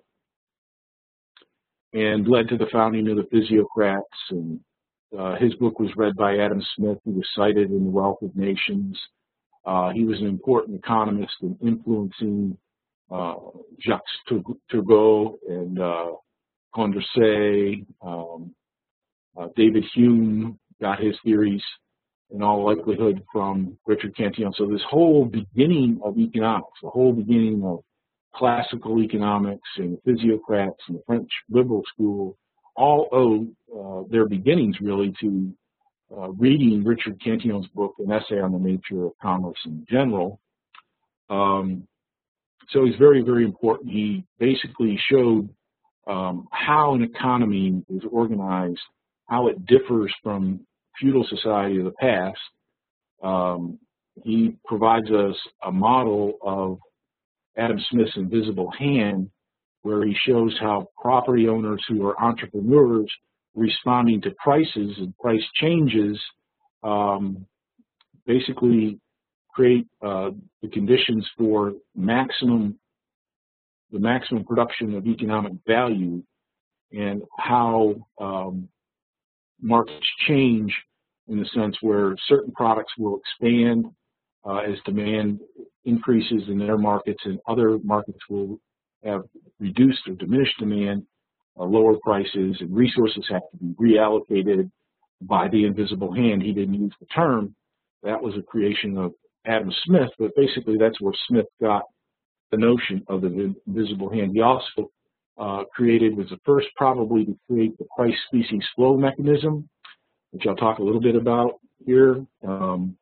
S1: and led to the founding of the Physiocrats. And uh, his book was read by Adam Smith, who was cited in The Wealth of Nations. Uh, he was an important economist in influencing uh, Jacques Turgot and uh, Condorcet. Um, uh, David Hume got his theories in all likelihood from Richard Cantillon. So this whole beginning of economics, the whole beginning of classical economics and the Physiocrats and the French liberal school, all owe uh, their beginnings really to uh, reading Richard Cantillon's book, An Essay on the Nature of Commerce in General. Um, so he's very, very important. He basically showed um, how an economy is organized, how it differs from feudal society of the past. Um, he provides us a model of Adam Smith's invisible hand, where he shows how property owners who are entrepreneurs responding to prices and price changes um, basically create uh, the conditions for maximum, the maximum production of economic value, and how um, markets change in the sense where certain products will expand uh, as demand increases in their markets, and other markets will have reduced or diminished demand, uh, lower prices, and resources have to be reallocated by the invisible hand. He didn't use the term. That was a creation of Adam Smith, but basically that's where Smith got the notion of the invisible hand. He also uh, created, was the first probably to create the price species flow mechanism, which I'll talk a little bit about here. Um,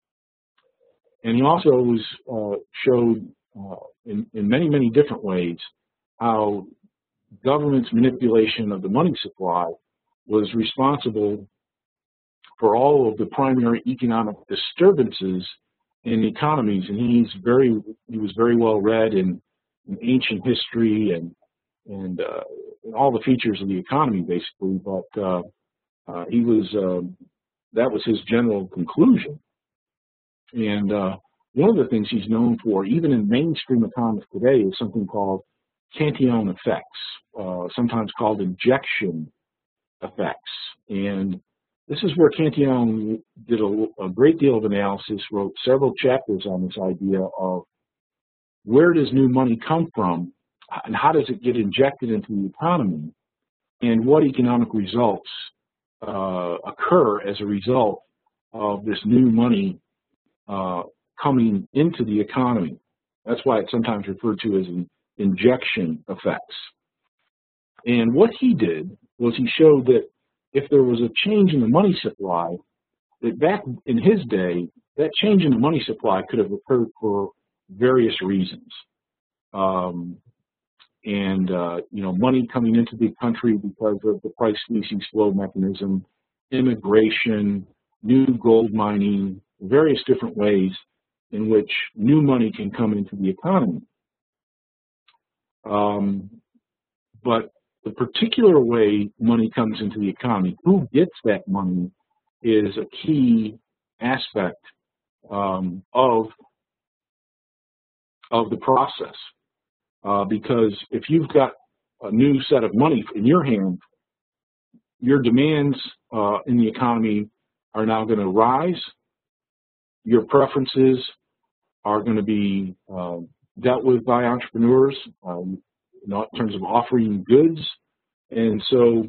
S1: and he also was, uh, showed uh, in, in many, many different ways how government's manipulation of the money supply was responsible for all of the primary economic disturbances in economies. And he's very, he was very well read in, in ancient history and and, uh, and all the features of the economy, basically. But uh, uh, he was, uh, that was his general conclusion. And uh, one of the things he's known for, even in mainstream economics today, is something called Cantillon effects, uh, sometimes called injection effects. And this is where Cantillon did a, a great deal of analysis, wrote several chapters on this idea of where does new money come from and how does it get injected into the economy, and what economic results uh, occur as a result of this new money uh, coming into the economy. That's why it's sometimes referred to as an injection effects. And what he did was he showed that if there was a change in the money supply, that back in his day, that change in the money supply could have occurred for various reasons. Um, and, uh, you know, money coming into the country because of the price species flow mechanism, immigration, new gold mining, various different ways in which new money can come into the economy. Um, but the particular way money comes into the economy, who gets that money, is a key aspect um, of, of the process. Uh, because if you've got a new set of money in your hand, your demands uh, in the economy are now going to rise. Your preferences are going to be uh, dealt with by entrepreneurs um, in terms of offering goods. And so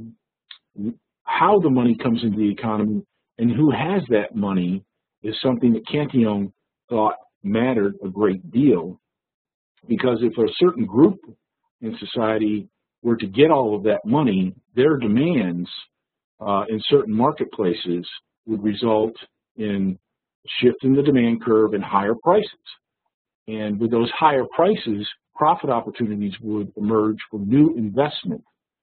S1: how the money comes into the economy and who has that money is something that Cantillon thought mattered a great deal. Because if a certain group in society were to get all of that money, their demands uh, in certain marketplaces would result in shift in the demand curve and higher prices. And with those higher prices, profit opportunities would emerge for new investment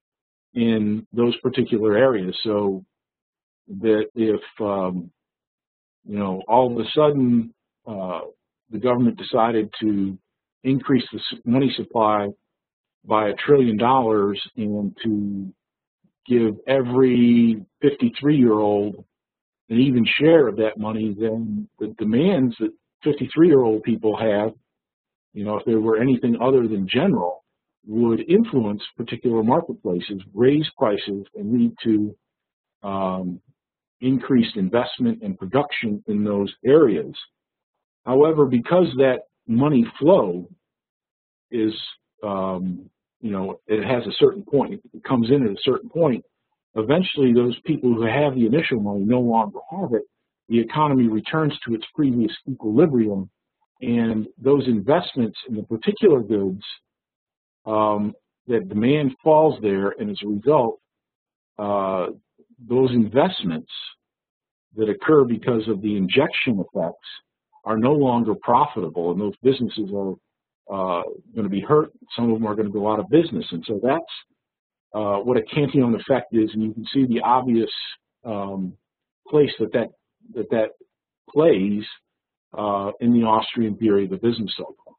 S1: in those particular areas. So that if, um, you know, all of a sudden uh, the government decided to increase the money supply by a trillion dollars and to give every fifty-three-year-old an even share of that money, then the demands that fifty-three-year-old people have, you know, if there were anything other than general, would influence particular marketplaces, raise prices, and lead to um, increased investment and production in those areas. However, because that money flow is, um, you know, it has a certain point, it comes in at a certain point, eventually those people who have the initial money no longer have it, the economy returns to its previous equilibrium, and those investments in the particular goods, um, that demand falls there, and as a result, uh, those investments that occur because of the injection effects are no longer profitable, and those businesses are uh, going to be hurt. Some of them are going to go out of business, and so that's uh, what a Cantillon effect is. And you can see the obvious um, place that that that, that plays uh, in the Austrian theory of the business cycle.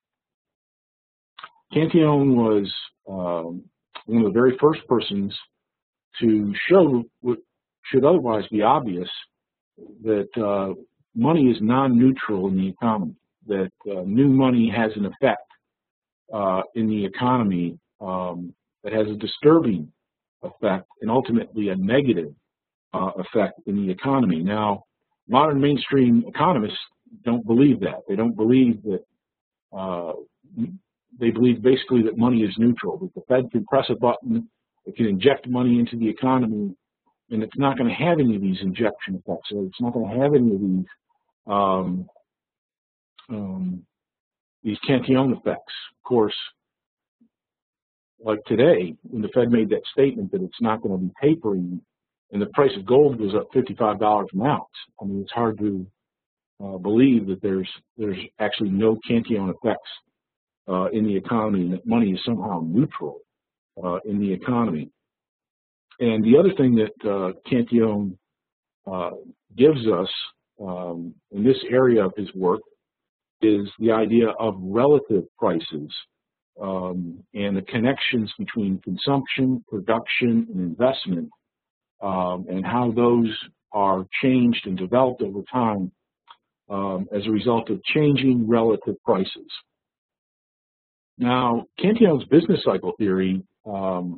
S1: Cantillon was um, one of the very first persons to show what should otherwise be obvious, that uh, money is non-neutral in the economy, that uh, new money has an effect uh, in the economy um, that has a disturbing effect and ultimately a negative uh, effect in the economy. Now, modern mainstream economists don't believe that. They don't believe that uh, they believe basically that money is neutral, that the Fed can press a button, it can inject money into the economy, and it's not going to have any of these injection effects. So it's not going to have any of these um, um, these Cantillon effects. Of course, like today, when the Fed made that statement that it's not going to be tapering, and the price of gold goes up fifty-five dollars an ounce. I mean, it's hard to uh, believe that there's there's actually no Cantillon effects uh, in the economy, and that money is somehow neutral uh, in the economy. And the other thing that uh, Cantillon uh, gives us um, in this area of his work is the idea of relative prices um, and the connections between consumption, production, and investment, um, and how those are changed and developed over time um, as a result of changing relative prices. Now, Cantillon's business cycle theory, um,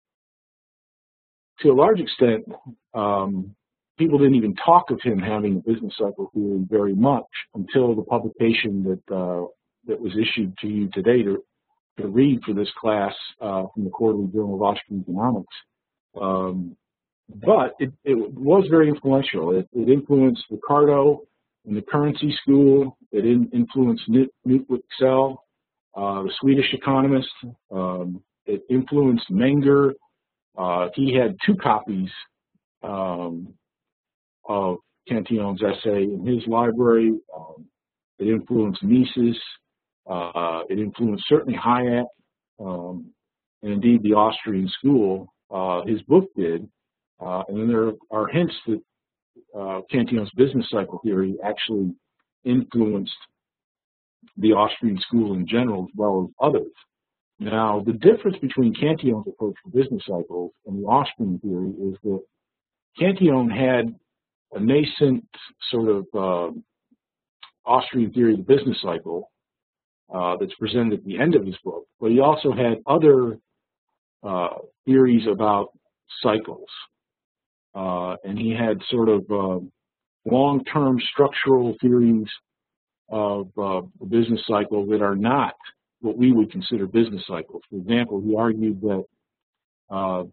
S1: to a large extent, um, people didn't even talk of him having a business cycle theory very much until the publication that uh, that was issued to you today to, to read for this class uh, from the Quarterly Journal of Austrian Economics. Um, but it, it was very influential. It, it influenced Ricardo in the currency school. It in, influenced Knut Wicksell, uh, the Swedish economist. Um, it influenced Menger. Uh, he had two copies um, of Cantillon's essay in his library. Um, it influenced Mises. Uh, it influenced certainly Hayek, um, and indeed the Austrian school. Uh, his book did. Uh, and then there are hints that uh, Cantillon's business cycle theory actually influenced the Austrian school in general as well as others. Now, the difference between Cantillon's approach to business cycles and the Austrian theory is that Cantillon had a nascent sort of uh, Austrian theory of the business cycle uh, that's presented at the end of his book, but he also had other uh, theories about cycles. Uh, and he had sort of uh, long-term structural theories of uh, the business cycle that are not what we would consider business cycles. For example, he argued that uh,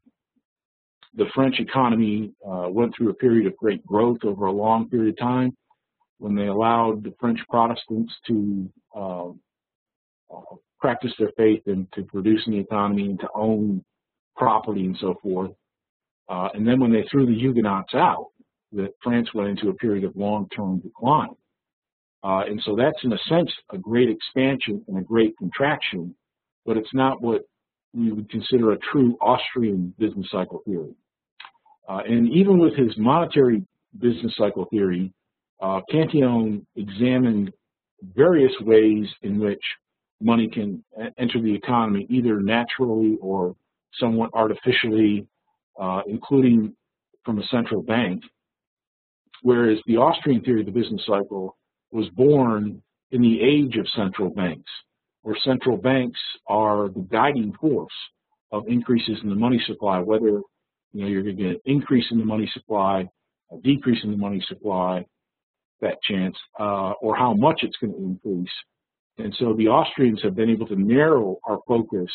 S1: the French economy uh, went through a period of great growth over a long period of time when they allowed the French Protestants to uh, uh, practice their faith and to produce in the economy and to own property and so forth. Uh, and then when they threw the Huguenots out, that France went into a period of long-term decline. Uh, and so that's, in a sense, a great expansion and a great contraction, but it's not what we would consider a true Austrian business cycle theory. Uh, and even with his monetary business cycle theory, uh, Cantillon examined various ways in which money can enter the economy, either naturally or somewhat artificially, uh, including from a central bank, whereas the Austrian theory of the business cycle was born in the age of central banks, where central banks are the guiding force of increases in the money supply, whether you know, you're going to get an increase in the money supply, a decrease in the money supply, that chance, uh, or how much it's going to increase. And so the Austrians have been able to narrow our focus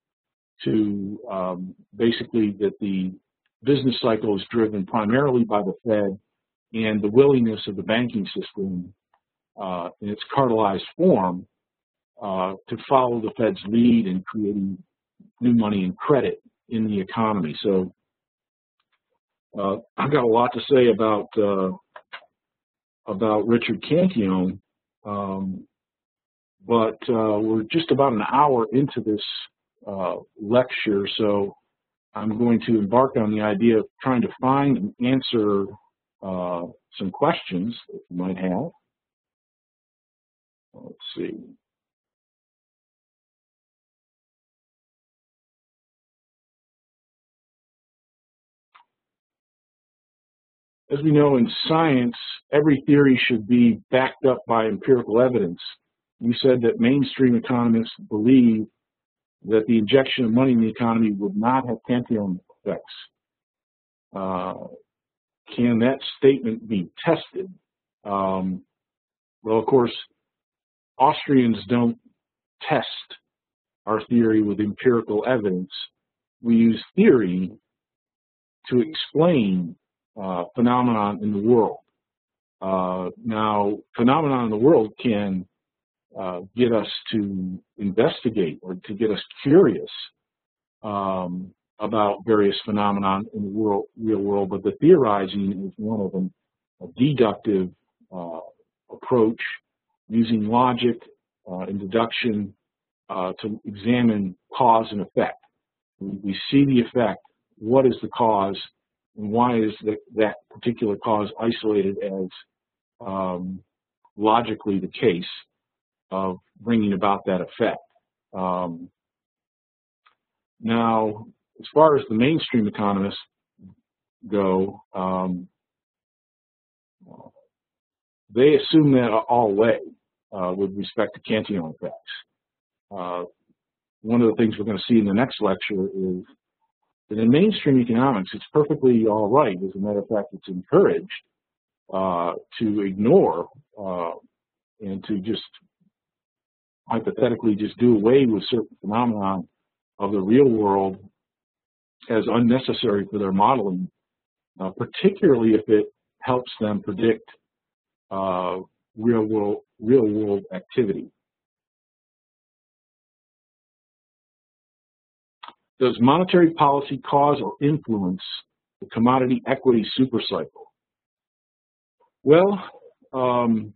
S1: to um, basically that the business cycle is driven primarily by the Fed and the willingness of the banking system uh, in its cartelized form uh, to follow the Fed's lead in creating new money and credit in the economy. So uh, I've got a lot to say about uh, about Richard Cantillon, um, but uh, we're just about an hour into this uh, lecture, so I'm going to embark on the idea of trying to find and answer uh, some questions that you might have. Let's see. As we know in science, every theory should be backed up by empirical evidence. You said that mainstream economists believe that the injection of money in the economy would not have Cantillon effects. Uh, can that statement be tested? Um, well, of course, Austrians don't test our theory with empirical evidence. We use theory to explain uh, phenomenon in the world. Uh, now, phenomenon in the world can uh, get us to investigate or to get us curious um, about various phenomenon in the world, real world, but the theorizing is one of them, a deductive uh, approach using logic uh, and deduction uh, to examine cause and effect. We, we see the effect, what is the cause, and why is the, that particular cause isolated as um, logically the case of bringing about that effect. Um, now, as far as the mainstream economists go, um, they assume that all way uh, with respect to Cantillon effects. Uh, one of the things we're going to see in the next lecture is that in mainstream economics, it's perfectly all right. As a matter of fact, it's encouraged uh, to ignore uh, and to just hypothetically just do away with certain phenomena of the real world as unnecessary for their modeling, uh, particularly if it helps them predict uh, real world real world activity. Does monetary policy cause or influence the commodity equity supercycle? Well, um,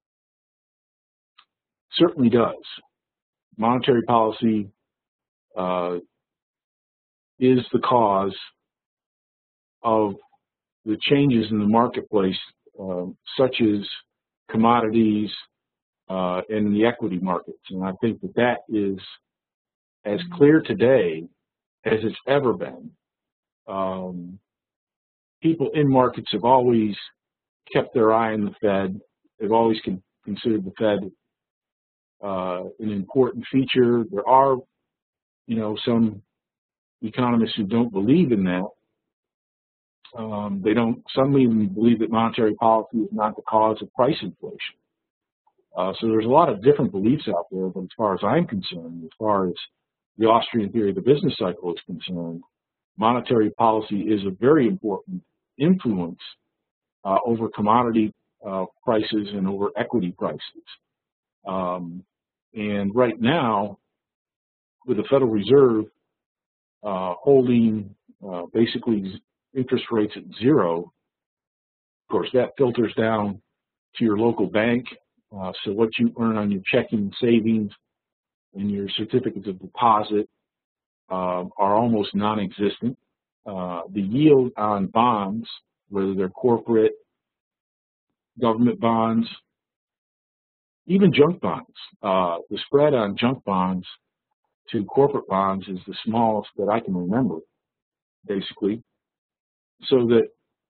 S1: certainly does. Monetary policy uh, is the cause of the changes in the marketplace, uh, such as commodities uh, and the equity markets. And I think that that is as clear today as it's ever been. Um, people in markets have always kept their eye on the Fed. They've always con considered the Fed uh, an important feature. There are, you know, some economists who don't believe in that. Um, they don't, some even believe that monetary policy is not the cause of price inflation. Uh, so there's a lot of different beliefs out there, but as far as I'm concerned, as far as the Austrian theory of the business cycle is concerned, monetary policy is a very important influence uh, over commodity uh, prices and over equity prices. Um, and right now, with the Federal Reserve uh, holding uh, basically interest rates at zero, of course, that filters down to your local bank. Uh, so what you earn on your checking, savings, and your certificates of deposit uh, are almost non-existent. Uh, the yield on bonds, whether they're corporate, government bonds, even junk bonds, uh, the spread on junk bonds to corporate bonds is the smallest that I can remember, basically. So that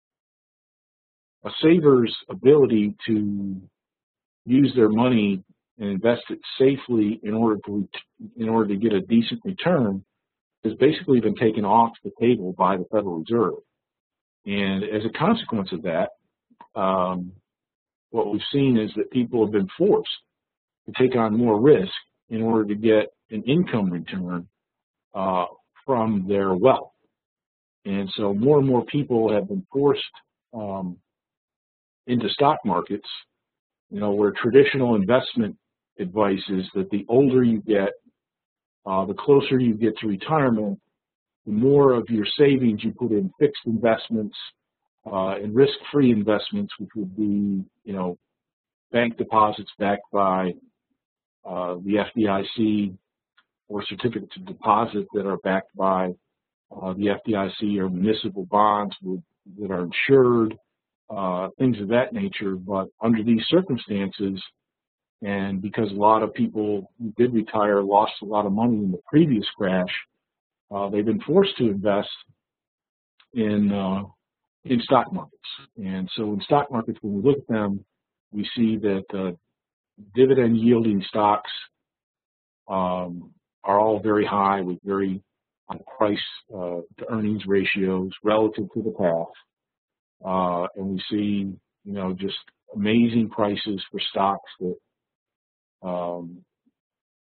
S1: a saver's ability to use their money and invest it safely in order to in order to get a decent return has basically been taken off the table by the Federal Reserve. And as a consequence of that, um, what we've seen is that people have been forced to take on more risk in order to get an income return uh, from their wealth. And so more and more people have been forced um, into stock markets, you know, where traditional investment advice is that the older you get, uh, the closer you get to retirement, the more of your savings you put in fixed investments uh, and risk-free investments, which would be, you know, bank deposits backed by uh, the F D I C or certificates of deposit that are backed by uh, the F D I C or municipal bonds with, that are insured, uh, things of that nature. But under these circumstances, and because a lot of people who did retire lost a lot of money in the previous crash, uh, they've been forced to invest in uh, in stock markets. And so in stock markets, when we look at them, we see that uh, dividend yielding stocks um, are all very high with very high price uh, to earnings ratios relative to the past. Uh, and we see, you know, just amazing prices for stocks that um,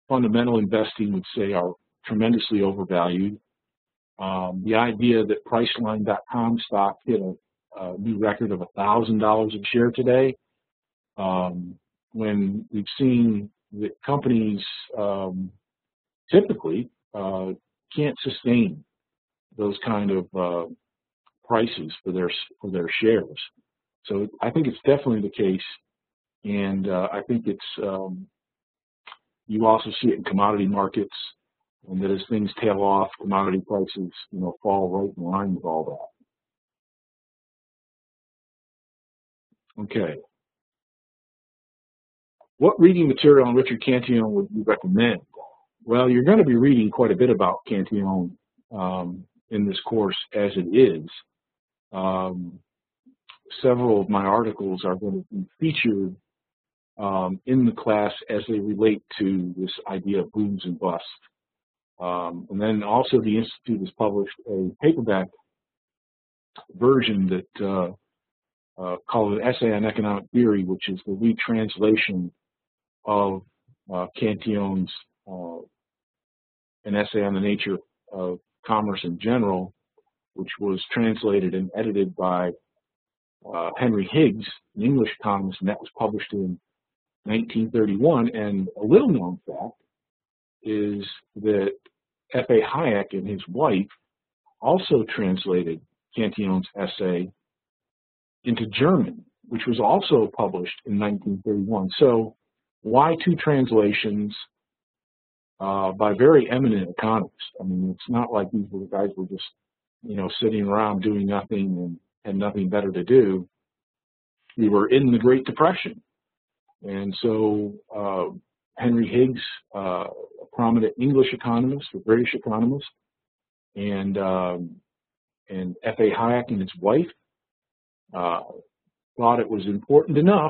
S1: fundamental investing would say are tremendously overvalued. Um, the idea that Priceline dot com stock hit a, a new record of one thousand dollars a share today, um, when we've seen that companies um, typically uh, can't sustain those kind of uh, prices for their for their shares. So I think it's definitely the case, and uh, I think it's um, you also see it in commodity markets, and that as things tail off, commodity prices, you know, fall right in line with all that. Okay. What reading material on Richard Cantillon would you recommend? Well, you're going to be reading quite a bit about Cantillon um, in this course as it is. Um, several of my articles are going to be featured um, in the class as they relate to this idea of booms and busts. Um, and then also the Institute has published a paperback version that uh, uh, called an Essay on Economic Theory, which is the retranslation of uh, Cantillon's uh, an essay on the nature of commerce in general, which was translated and edited by uh, Henry Higgs, an English economist, and that was published in nineteen thirty-one. And a little known fact is that F A Hayek and his wife also translated Cantillon's essay into German, which was also published in nineteen thirty-one. So why two translations uh, by very eminent economists? I mean, it's not like these guys were just, you know, sitting around doing nothing and, and nothing better to do. We were in the Great Depression. And so uh, Henry Higgs, uh, a prominent English economist, a British economist, and um, and F A Hayek and his wife uh, thought it was important enough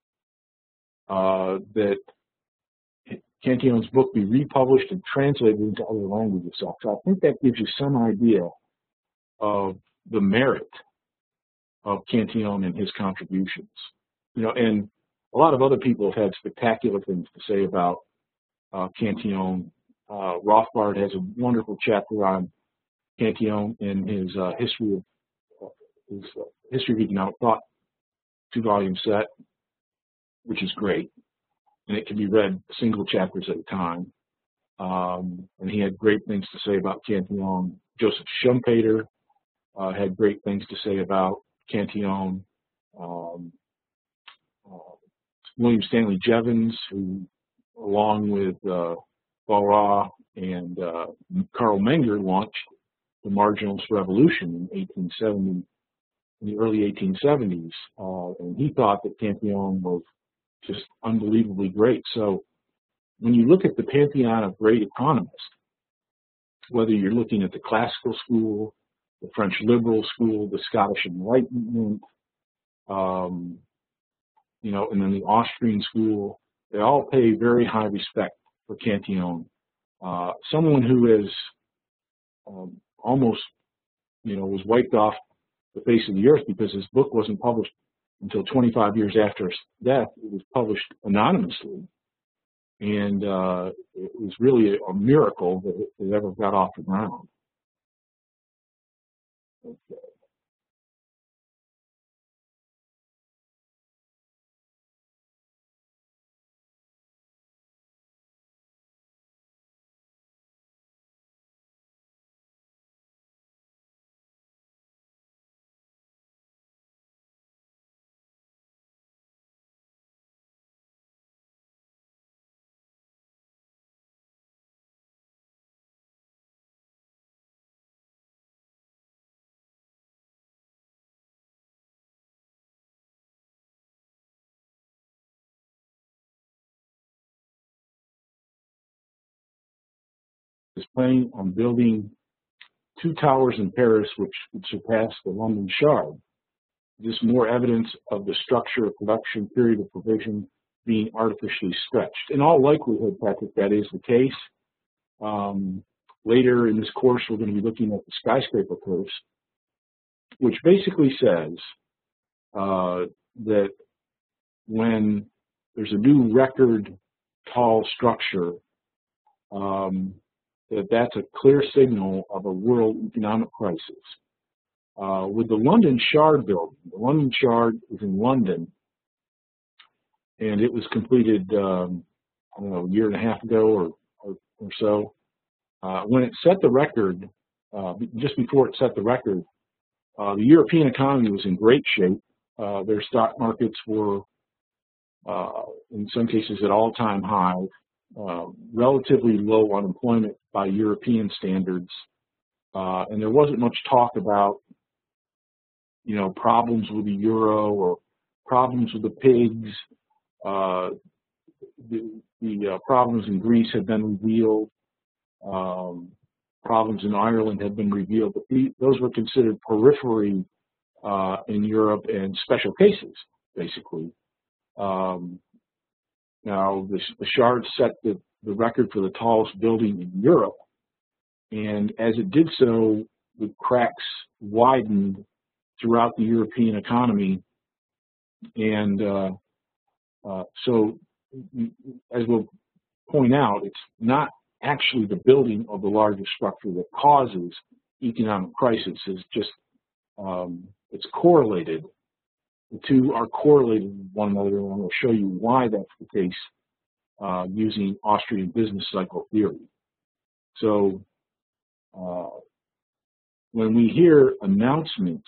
S1: uh, that Cantillon's book be republished and translated into other languages. So I think that gives you some idea of the merit of Cantillon and his contributions. You know, and a lot of other people have had spectacular things to say about uh, Cantillon. Uh, Rothbard has a wonderful chapter on Cantillon in his uh, history of uh, his uh, history of economic thought, two-volume set, which is great, and it can be read single chapters at a time. Um, and he had great things to say about Cantillon. Joseph Schumpeter uh, had great things to say about Cantillon. Um, uh, William Stanley Jevons, who, along with uh, Barra and uh, Carl Menger, launched the Marginalist Revolution in eighteen seventy, in the early eighteen seventies, uh, and he thought that Cantillon was just unbelievably great. So when you look at the pantheon of great economists, whether you're looking at the classical school, the French liberal school, the Scottish Enlightenment, um, you know, and then the Austrian school, they all pay very high respect for Cantillon. Uh, someone who has um, almost, you know, was wiped off the face of the earth because his book wasn't published until twenty-five years after his death. It was published anonymously. And uh, it was really a, a miracle that it, it ever got off the ground. Okay. Is planning on building two towers in Paris which would surpass the London Shard. Is this more evidence of the structure of production period of provision being artificially stretched? In all likelihood, Patrick, that is the case. Um, later in this course, we're going to be looking at the skyscraper curse, which basically says uh, that when there's a new record tall structure um, that that's a clear signal of a world economic crisis. Uh, with the London Shard building, the London Shard is in London, and it was completed, um, I don't know, a year and a half ago or, or, or so. Uh, when it set the record, uh, just before it set the record, uh, the European economy was in great shape. Uh, their stock markets were, uh, in some cases, at all-time highs. Uh, relatively low unemployment by European standards, uh, and there wasn't much talk about, you know, problems with the euro or problems with the pigs. Uh, the the uh, problems in Greece had been revealed. Um, problems in Ireland had been revealed, but the, those were considered periphery uh, in Europe and special cases, basically. Um, now, the, the Shard set the, the record for the tallest building in Europe, and as it did so, the cracks widened throughout the European economy, and uh, uh, so, as we'll point out, it's not actually the building of the largest structure that causes economic crisis. It's just, um, it's correlated. The two are correlated with one another, and I'm going to show you why that's the case uh, using Austrian business cycle theory. So, uh, when we hear announcements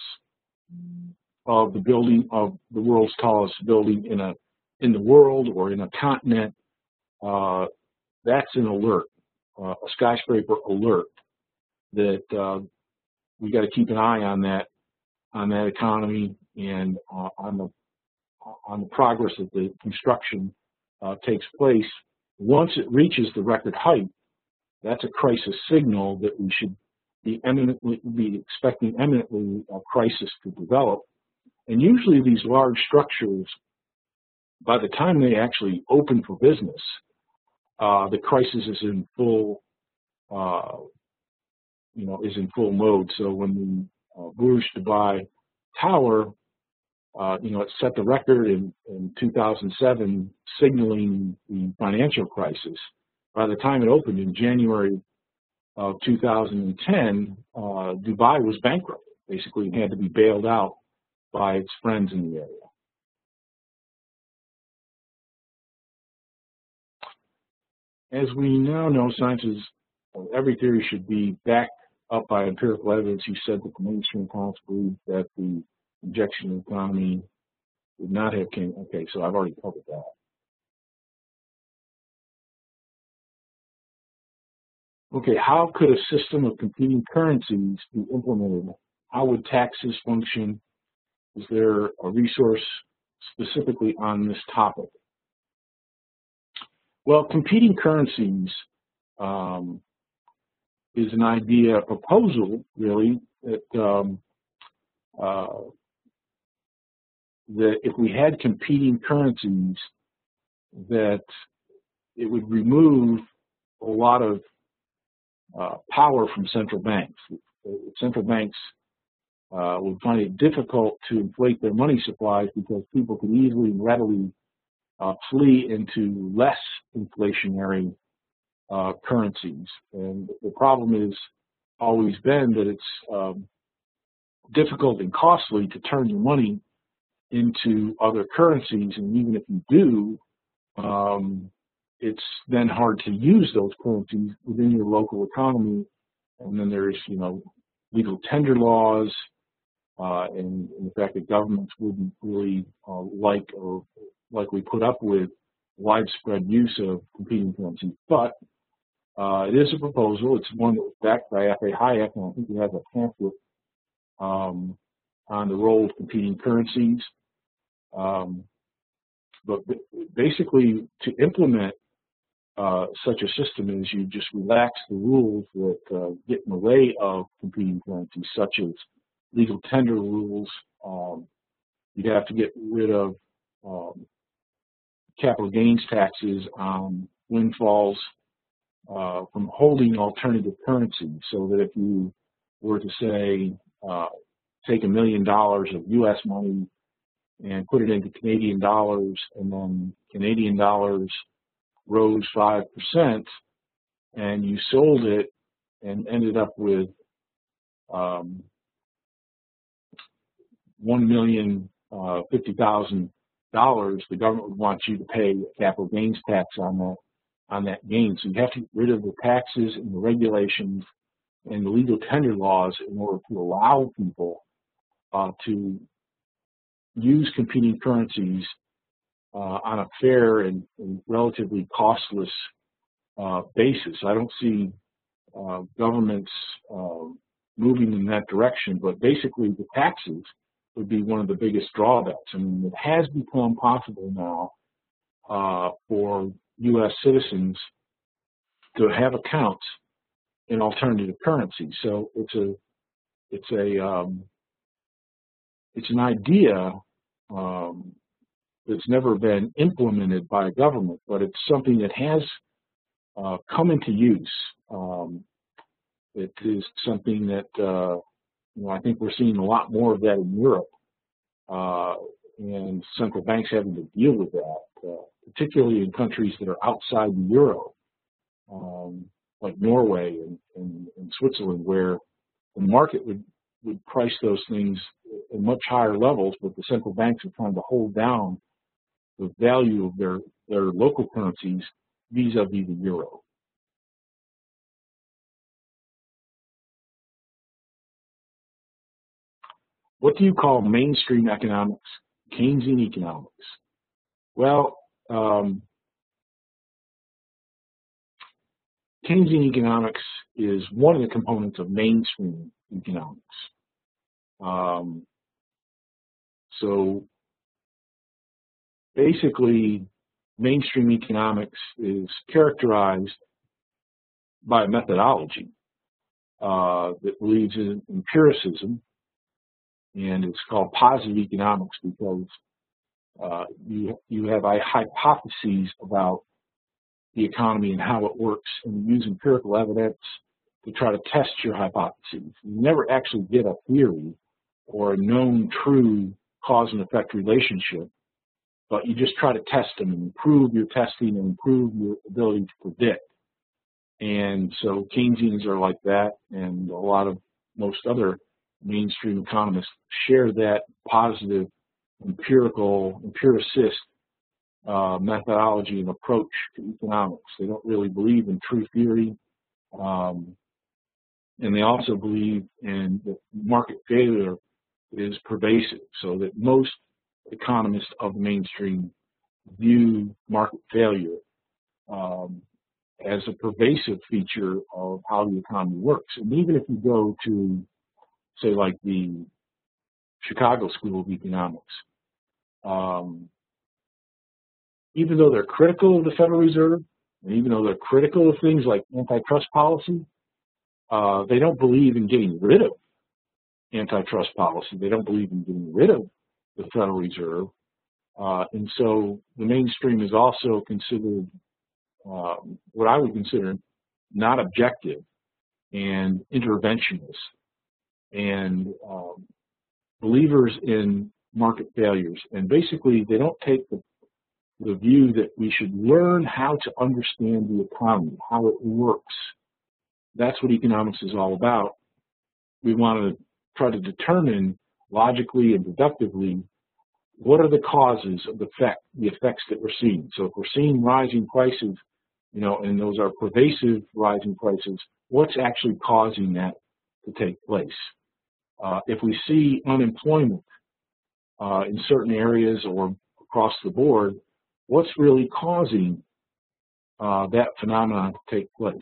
S1: of the building of the world's tallest building in a in the world or in a continent, uh, that's an alert, uh, a skyscraper alert that uh, we got to keep an eye on that on that economy and uh, on the on the progress that the construction uh, takes place. Once it reaches the record height, that's a crisis signal that we should be eminently be expecting eminently a crisis to develop. And usually these large structures, by the time they actually open for business, uh, the crisis is in full, uh, you know, is in full mode. So when the uh, Burj Dubai Tower, uh, you know, it set the record in, in two thousand seven, signaling the financial crisis. By the time it opened in January of two thousand ten, uh, Dubai was bankrupt. Basically, it had to be bailed out by its friends in the area. As we now know, science is, every theory should be backed up by empirical evidence. You said that the mainstream economists believe that the injection economy would not have came. Okay, so I've already covered that. Okay, how could a system of competing currencies be implemented? How would taxes function? Is there a resource specifically on this topic? Well, competing currencies um, is an idea, a proposal, really, that um, uh, that if we had competing currencies, that it would remove a lot of uh, power from central banks. Central banks uh, would find it difficult to inflate their money supplies because people could easily and readily uh, flee into less inflationary uh, currencies. And the problem is always been that it's um, difficult and costly to turn your money into other currencies, and even if you do, um, it's then hard to use those currencies within your local economy. And then there's, you know, legal tender laws, uh, and, and the fact that governments wouldn't really uh, like or likely put up with widespread use of competing currencies. But uh, it is a proposal. It's one that was backed by F A Hayek, and I think he has a pamphlet um, on the role of competing currencies. Um, but basically, to implement uh, such a system is you just relax the rules that uh, get in the way of competing currencies, such as legal tender rules. Um, you'd have to get rid of um, capital gains taxes on windfalls uh, from holding alternative currency, so that if you were to say uh, take a million dollars of U S money and put it into Canadian dollars, and then Canadian dollars rose five percent, and you sold it and ended up with um, one million uh, fifty thousand dollars, the government would want you to pay a capital gains tax on that on that gain. So you have to get rid of the taxes and the regulations and the legal tender laws in order to allow people uh, to use competing currencies uh, on a fair and, and relatively costless uh, basis. I don't see uh, governments uh, moving in that direction, but basically the taxes would be one of the biggest drawbacks. I mean, it has become possible now uh, for U S citizens to have accounts in alternative currencies. So it's a it's a um, it's an idea um, that's never been implemented by a government, but it's something that has uh, come into use. Um, it is something that uh, you know, I think we're seeing a lot more of that in Europe, uh, and central banks having to deal with that, uh, particularly in countries that are outside the euro, um, like Norway and, and, and Switzerland, where the market would, would price those things at much higher levels, but the central banks are trying to hold down the value of their, their local currencies vis-a-vis the euro. What do you call mainstream economics, Keynesian economics? Well, um, Keynesian economics is one of the components of mainstream economics. Um, so basically, mainstream economics is characterized by a methodology uh, that believes in empiricism, and it's called positive economics because uh, you you have hypotheses about the economy and how it works, and you use empirical evidence to try to test your hypotheses. You never actually get a theory or a known true cause and effect relationship, but you just try to test them and improve your testing and improve your ability to predict. And so Keynesians are like that, and a lot of most other mainstream economists share that positive empirical, empiricist uh, methodology and approach to economics. They don't really believe in true theory, um, and they also believe in that market failure is pervasive, so that most economists of the mainstream view market failure um, as a pervasive feature of how the economy works. And even if you go to, say, like the Chicago School of Economics, um, even though they're critical of the Federal Reserve, and even though they're critical of things like antitrust policy, uh, they don't believe in getting rid of antitrust policy. They don't believe in getting rid of the Federal Reserve. Uh, and so the mainstream is also considered uh, what I would consider not objective and interventionist, and um, believers in market failures. And basically, they don't take the, the view that we should learn how to understand the economy, how it works. That's what economics is all about. We want to try to determine logically and deductively what are the causes of the effect, the effects that we're seeing. So if we're seeing rising prices, you know, and those are pervasive rising prices, what's actually causing that to take place? Uh, if we see unemployment uh, in certain areas or across the board, what's really causing uh, that phenomenon to take place?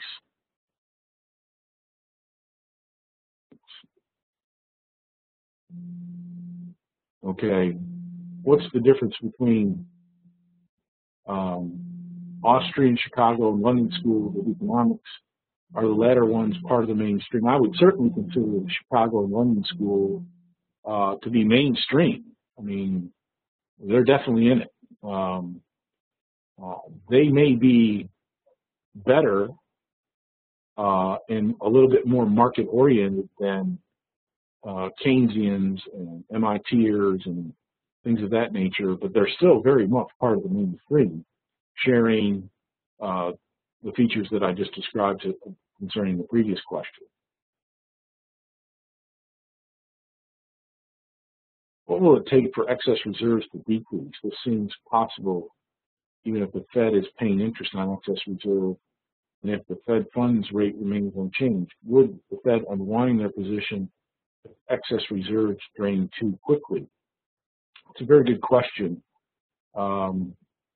S1: Okay, what's the difference between um, Austrian, Chicago, and London schools of economics? Are the latter ones part of the mainstream? I would certainly consider the Chicago and London school uh, to be mainstream. I mean, they're definitely in it. Um, uh, they may be better uh, and a little bit more market-oriented than uh, Keynesians and MITers and things of that nature, but they're still very much part of the mainstream, sharing uh, the features that I just described concerning the previous question. What will it take for excess reserves to decrease? This seems possible even if the Fed is paying interest on excess reserve, and if the Fed funds rate remains unchanged. Would the Fed unwind their position if excess reserves drain too quickly? It's a very good question. Um,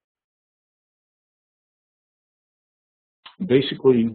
S1: basically,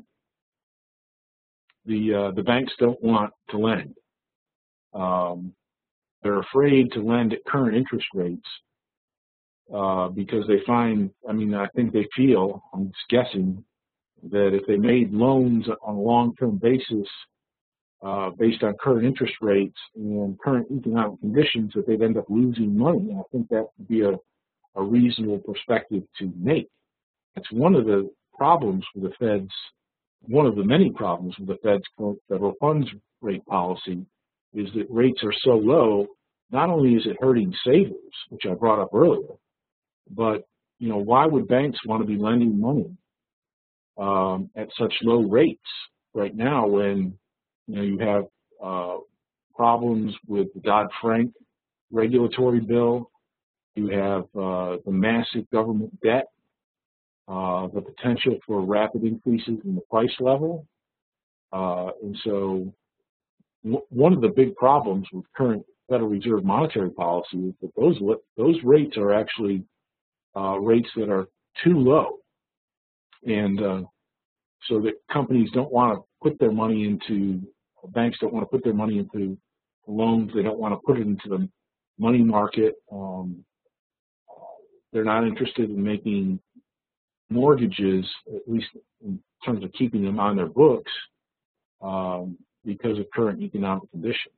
S1: the uh, the banks don't want to lend. Um, they're afraid to lend at current interest rates uh, because they find, I mean, I think they feel, I'm just guessing, that if they made loans on a long-term basis uh, based on current interest rates and current economic conditions, that they'd end up losing money. And I think that would be a, a reasonable perspective to make. That's one of the problems with the Fed's, one of the many problems with the Fed's current federal funds rate policy is that rates are so low. Not only is it hurting savers, which I brought up earlier, but you know, why would banks want to be lending money um, at such low rates right now when you know you have uh, problems with the Dodd-Frank regulatory bill, you have uh, the massive government debt, uh, the potential for rapid increases in the price level, uh, and so w one of the big problems with current Federal Reserve monetary policy is that those those rates are actually uh, rates that are too low, and uh, so that companies don't want to put their money into, banks don't want to put their money into loans. They don't want to put it into the money market. Um, they're not interested in making mortgages, at least in terms of keeping them on their books, um, because of current economic conditions.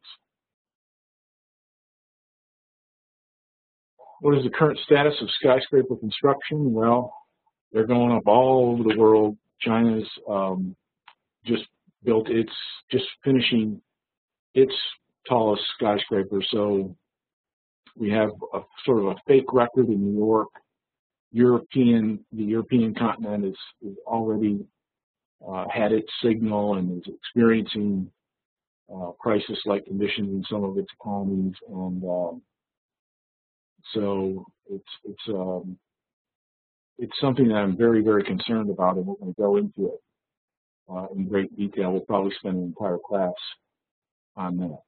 S1: What is the current status of skyscraper construction? Well, they're going up all over the world. China's um, just built its, just finishing its tallest skyscraper. So we have a sort of a fake record in New York. European, the European continent is, is already uh, had its signal and is experiencing uh, crisis-like conditions in some of its economies, and um, so it's it's um, it's something that I'm very very concerned about, and we're going to go into it uh, in great detail. We'll probably spend an entire class on that.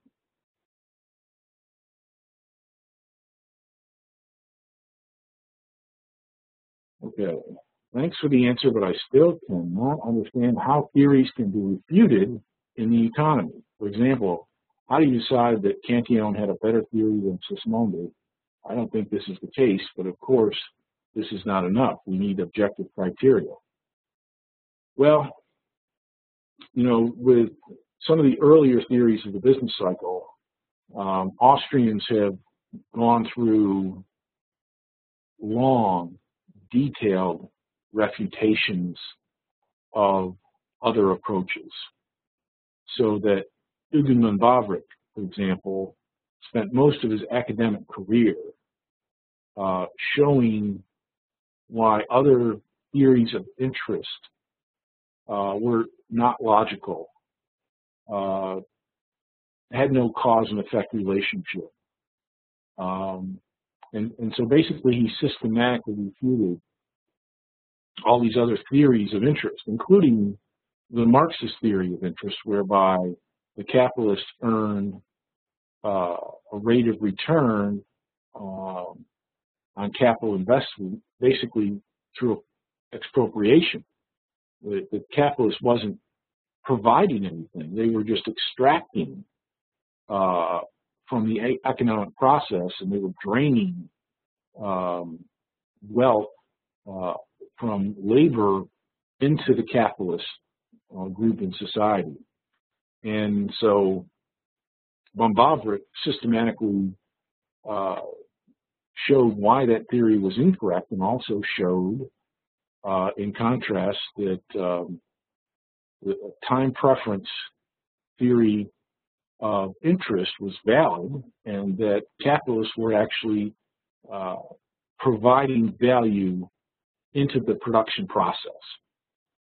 S1: Okay, thanks for the answer, but I still cannot understand how theories can be refuted in the economy. For example, how do you decide that Cantillon had a better theory than Sismondi? I don't think this is the case, but of course, this is not enough. We need objective criteria. Well, you know, with some of the earlier theories of the business cycle, um, Austrians have gone through long, detailed refutations of other approaches. So that Eugen von Bavrik, for example, spent most of his academic career uh, showing why other theories of interest uh, were not logical, uh, had no cause and effect relationship. Um, and, and so basically he systematically refuted all these other theories of interest, including the Marxist theory of interest, whereby the capitalists earn uh, a rate of return uh, on capital investment, basically through expropriation. The, the capitalist wasn't providing anything; they were just extracting uh, from the economic process, and they were draining um, wealth uh, from labor into the capitalist uh, group in society. And so von Bavrik systematically uh, showed why that theory was incorrect, and also showed, uh, in contrast, that um, the time preference theory of interest was valid, and that capitalists were actually uh, providing value into the production process.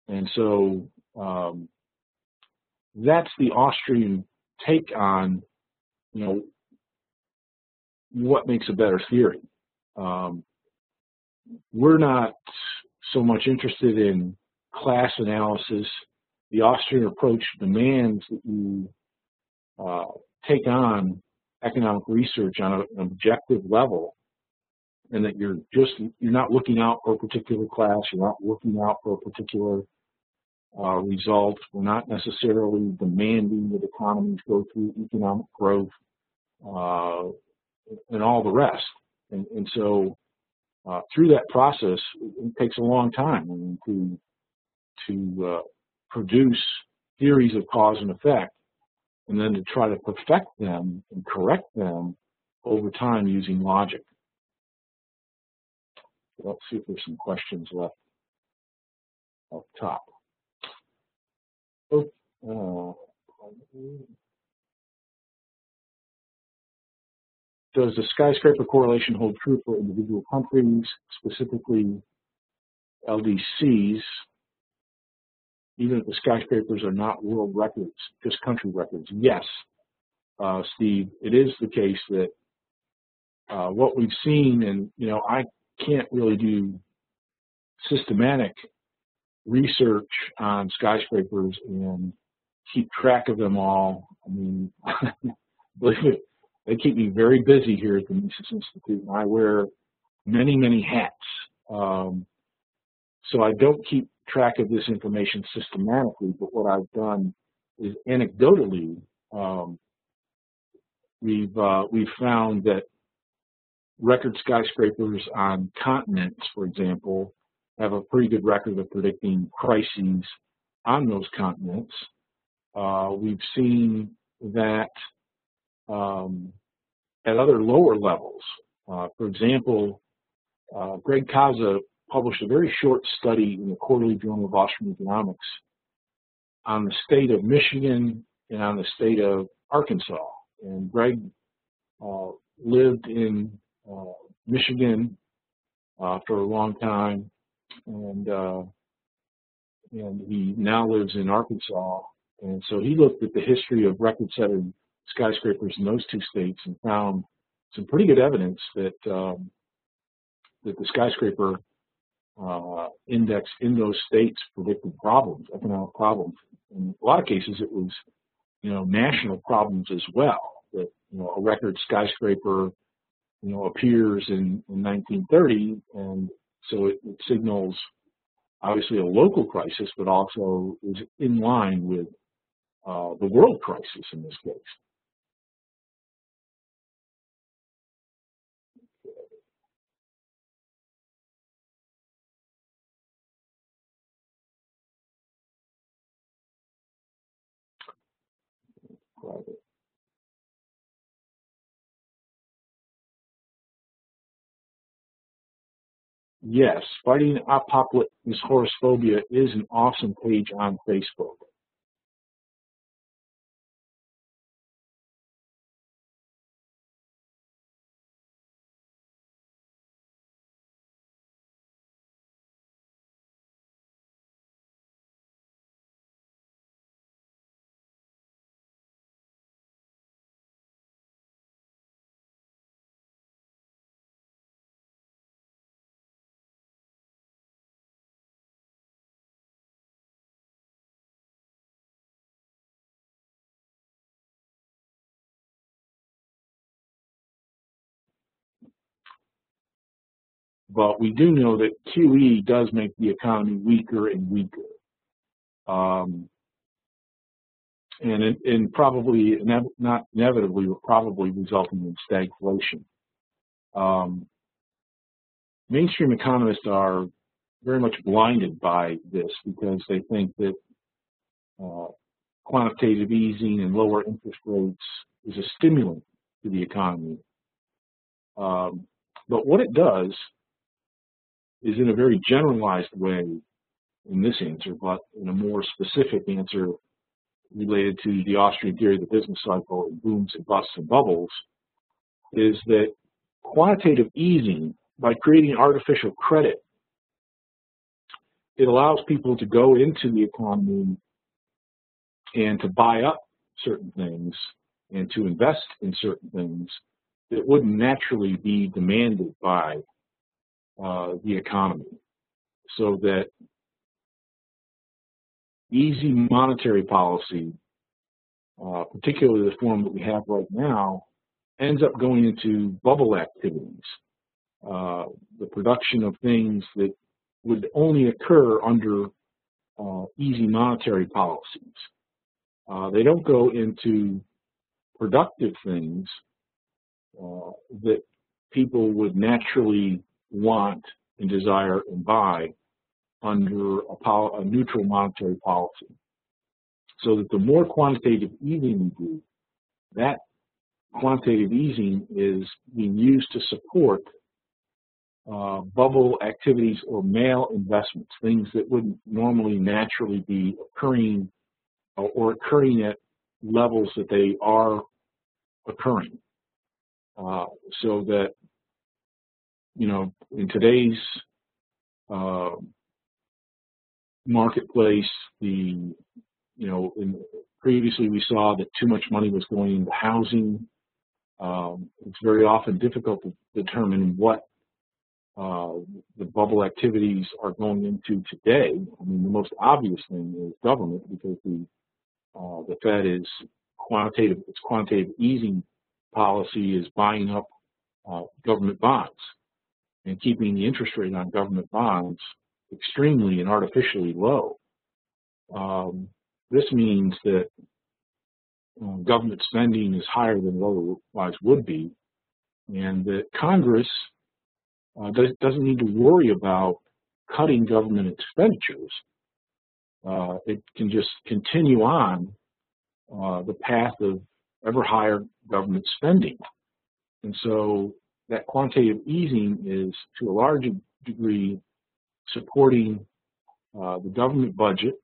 S1: And so um, that's the Austrian take on, you know, what makes a better theory. Um, we're not so much interested in class analysis. The Austrian approach demands that you uh, take on economic research on a, an objective level, and that you're just, you're not looking out for a particular class, you're not looking out for a particular uh, result. We're not necessarily demanding that economies go through economic growth uh, and all the rest. And, and so uh, through that process, it takes a long time I mean, to, to uh, produce theories of cause and effect, and then to try to perfect them and correct them over time using logic. Let's see if there's some questions left up top. Oh, uh, does the skyscraper correlation hold true for individual countries, specifically L D Cs, even if the skyscrapers are not world records, just country records? Yes, uh, Steve, it is the case that uh, what we've seen, and you know, I can't really do systematic research on skyscrapers and keep track of them all. I mean, believe it, they keep me very busy here at the Mises Institute, and I wear many, many hats. Um, so I don't keep track of this information systematically, but what I've done is anecdotally, um, we've, uh, we've found that record skyscrapers on continents, for example, have a pretty good record of predicting crises on those continents. Uh, we've seen that um, at other lower levels. Uh, for example, uh, Greg Kaza published a very short study in the Quarterly Journal of Austrian Economics on the state of Michigan and on the state of Arkansas. And Greg uh, lived in uh, Michigan uh, for a long time, and uh, and he now lives in Arkansas. And so he looked at the history of record-setting skyscrapers in those two states and found some pretty good evidence that um, that the skyscraper uh, index in those states predicted problems, economic problems. In a lot of cases, it was, you know, national problems as well. That, you know, a record skyscraper, you know, appears in, in nineteen thirty, and so it, it signals obviously a local crisis, but also is in line with uh, the world crisis in this case. Private. Yes, Fighting Apocalypse Horsephobia is an awesome page on Facebook. But we do know that Q E does make the economy weaker and weaker. Um, and, it, and probably, not inevitably, but probably resulting in stagflation. Um, mainstream economists are very much blinded by this because they think that uh, quantitative easing and lower interest rates is a stimulant to the economy. Um, but what it does is, in a very generalized way in this answer, but in a more specific answer related to the Austrian theory of the business cycle and booms and busts and bubbles, is that quantitative easing, by creating artificial credit, it allows people to go into the economy and to buy up certain things and to invest in certain things that wouldn't naturally be demanded by uh, the economy. So that easy monetary policy, uh, particularly the form that we have right now, ends up going into bubble activities, uh, the production of things that would only occur under uh, easy monetary policies. Uh, they don't go into productive things uh, that people would naturally want and desire and buy under a, pol a neutral monetary policy. So that the more quantitative easing we do, that quantitative easing is being used to support uh, bubble activities or male investments, things that wouldn't normally naturally be occurring or, or occurring at levels that they are occurring. Uh, so that, you know, in today's uh, marketplace, the, you know, in, previously we saw that too much money was going into housing. Um, it's very often difficult to determine what uh, the bubble activities are going into today. I mean, the most obvious thing is government, because the uh, the Fed is quantitative. Its quantitative easing policy is buying up uh, government bonds and keeping the interest rate on government bonds extremely and artificially low. Um, this means that uh, government spending is higher than it otherwise would be, and that Congress uh, does, doesn't need to worry about cutting government expenditures. Uh, it can just continue on uh, the path of ever higher government spending. And so that quantitative easing is, to a large degree, supporting uh, the government budget,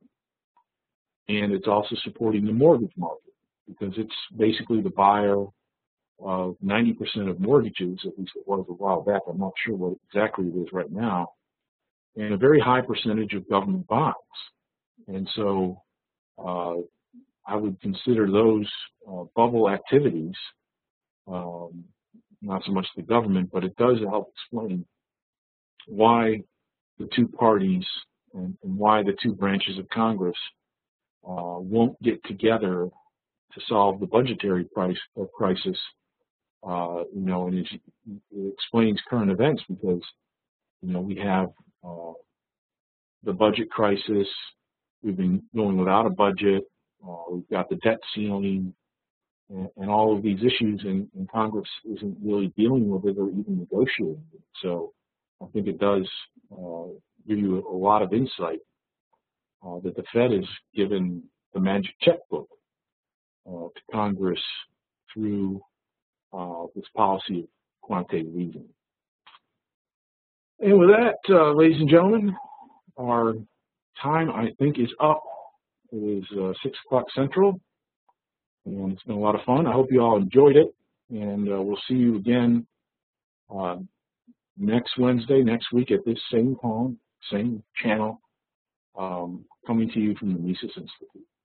S1: and it's also supporting the mortgage market, because it's basically the buyer of ninety percent of mortgages, at least it was a while back. I'm not sure what exactly it is right now, and a very high percentage of government bonds. And so uh, I would consider those uh, bubble activities, um, not so much the government, but it does help explain why the two parties and, and why the two branches of Congress uh, won't get together to solve the budgetary price, uh, crisis. Uh, you know, and it, it explains current events, because, you know, we have uh, the budget crisis. We've been going without a budget. Uh, we've got the debt ceiling, and, and all of these issues, and, and Congress isn't really dealing with it or even negotiating it. So I think it does uh, give you a, a lot of insight uh, that the Fed has given the magic checkbook uh, to Congress through uh, this policy of quantitative easing. And with that, uh, ladies and gentlemen, our time, I think, is up. It is uh, six o'clock Central, and it's been a lot of fun. I hope you all enjoyed it, and uh, we'll see you again uh, next Wednesday, next week at this same time, same channel, um, coming to you from the Mises Institute.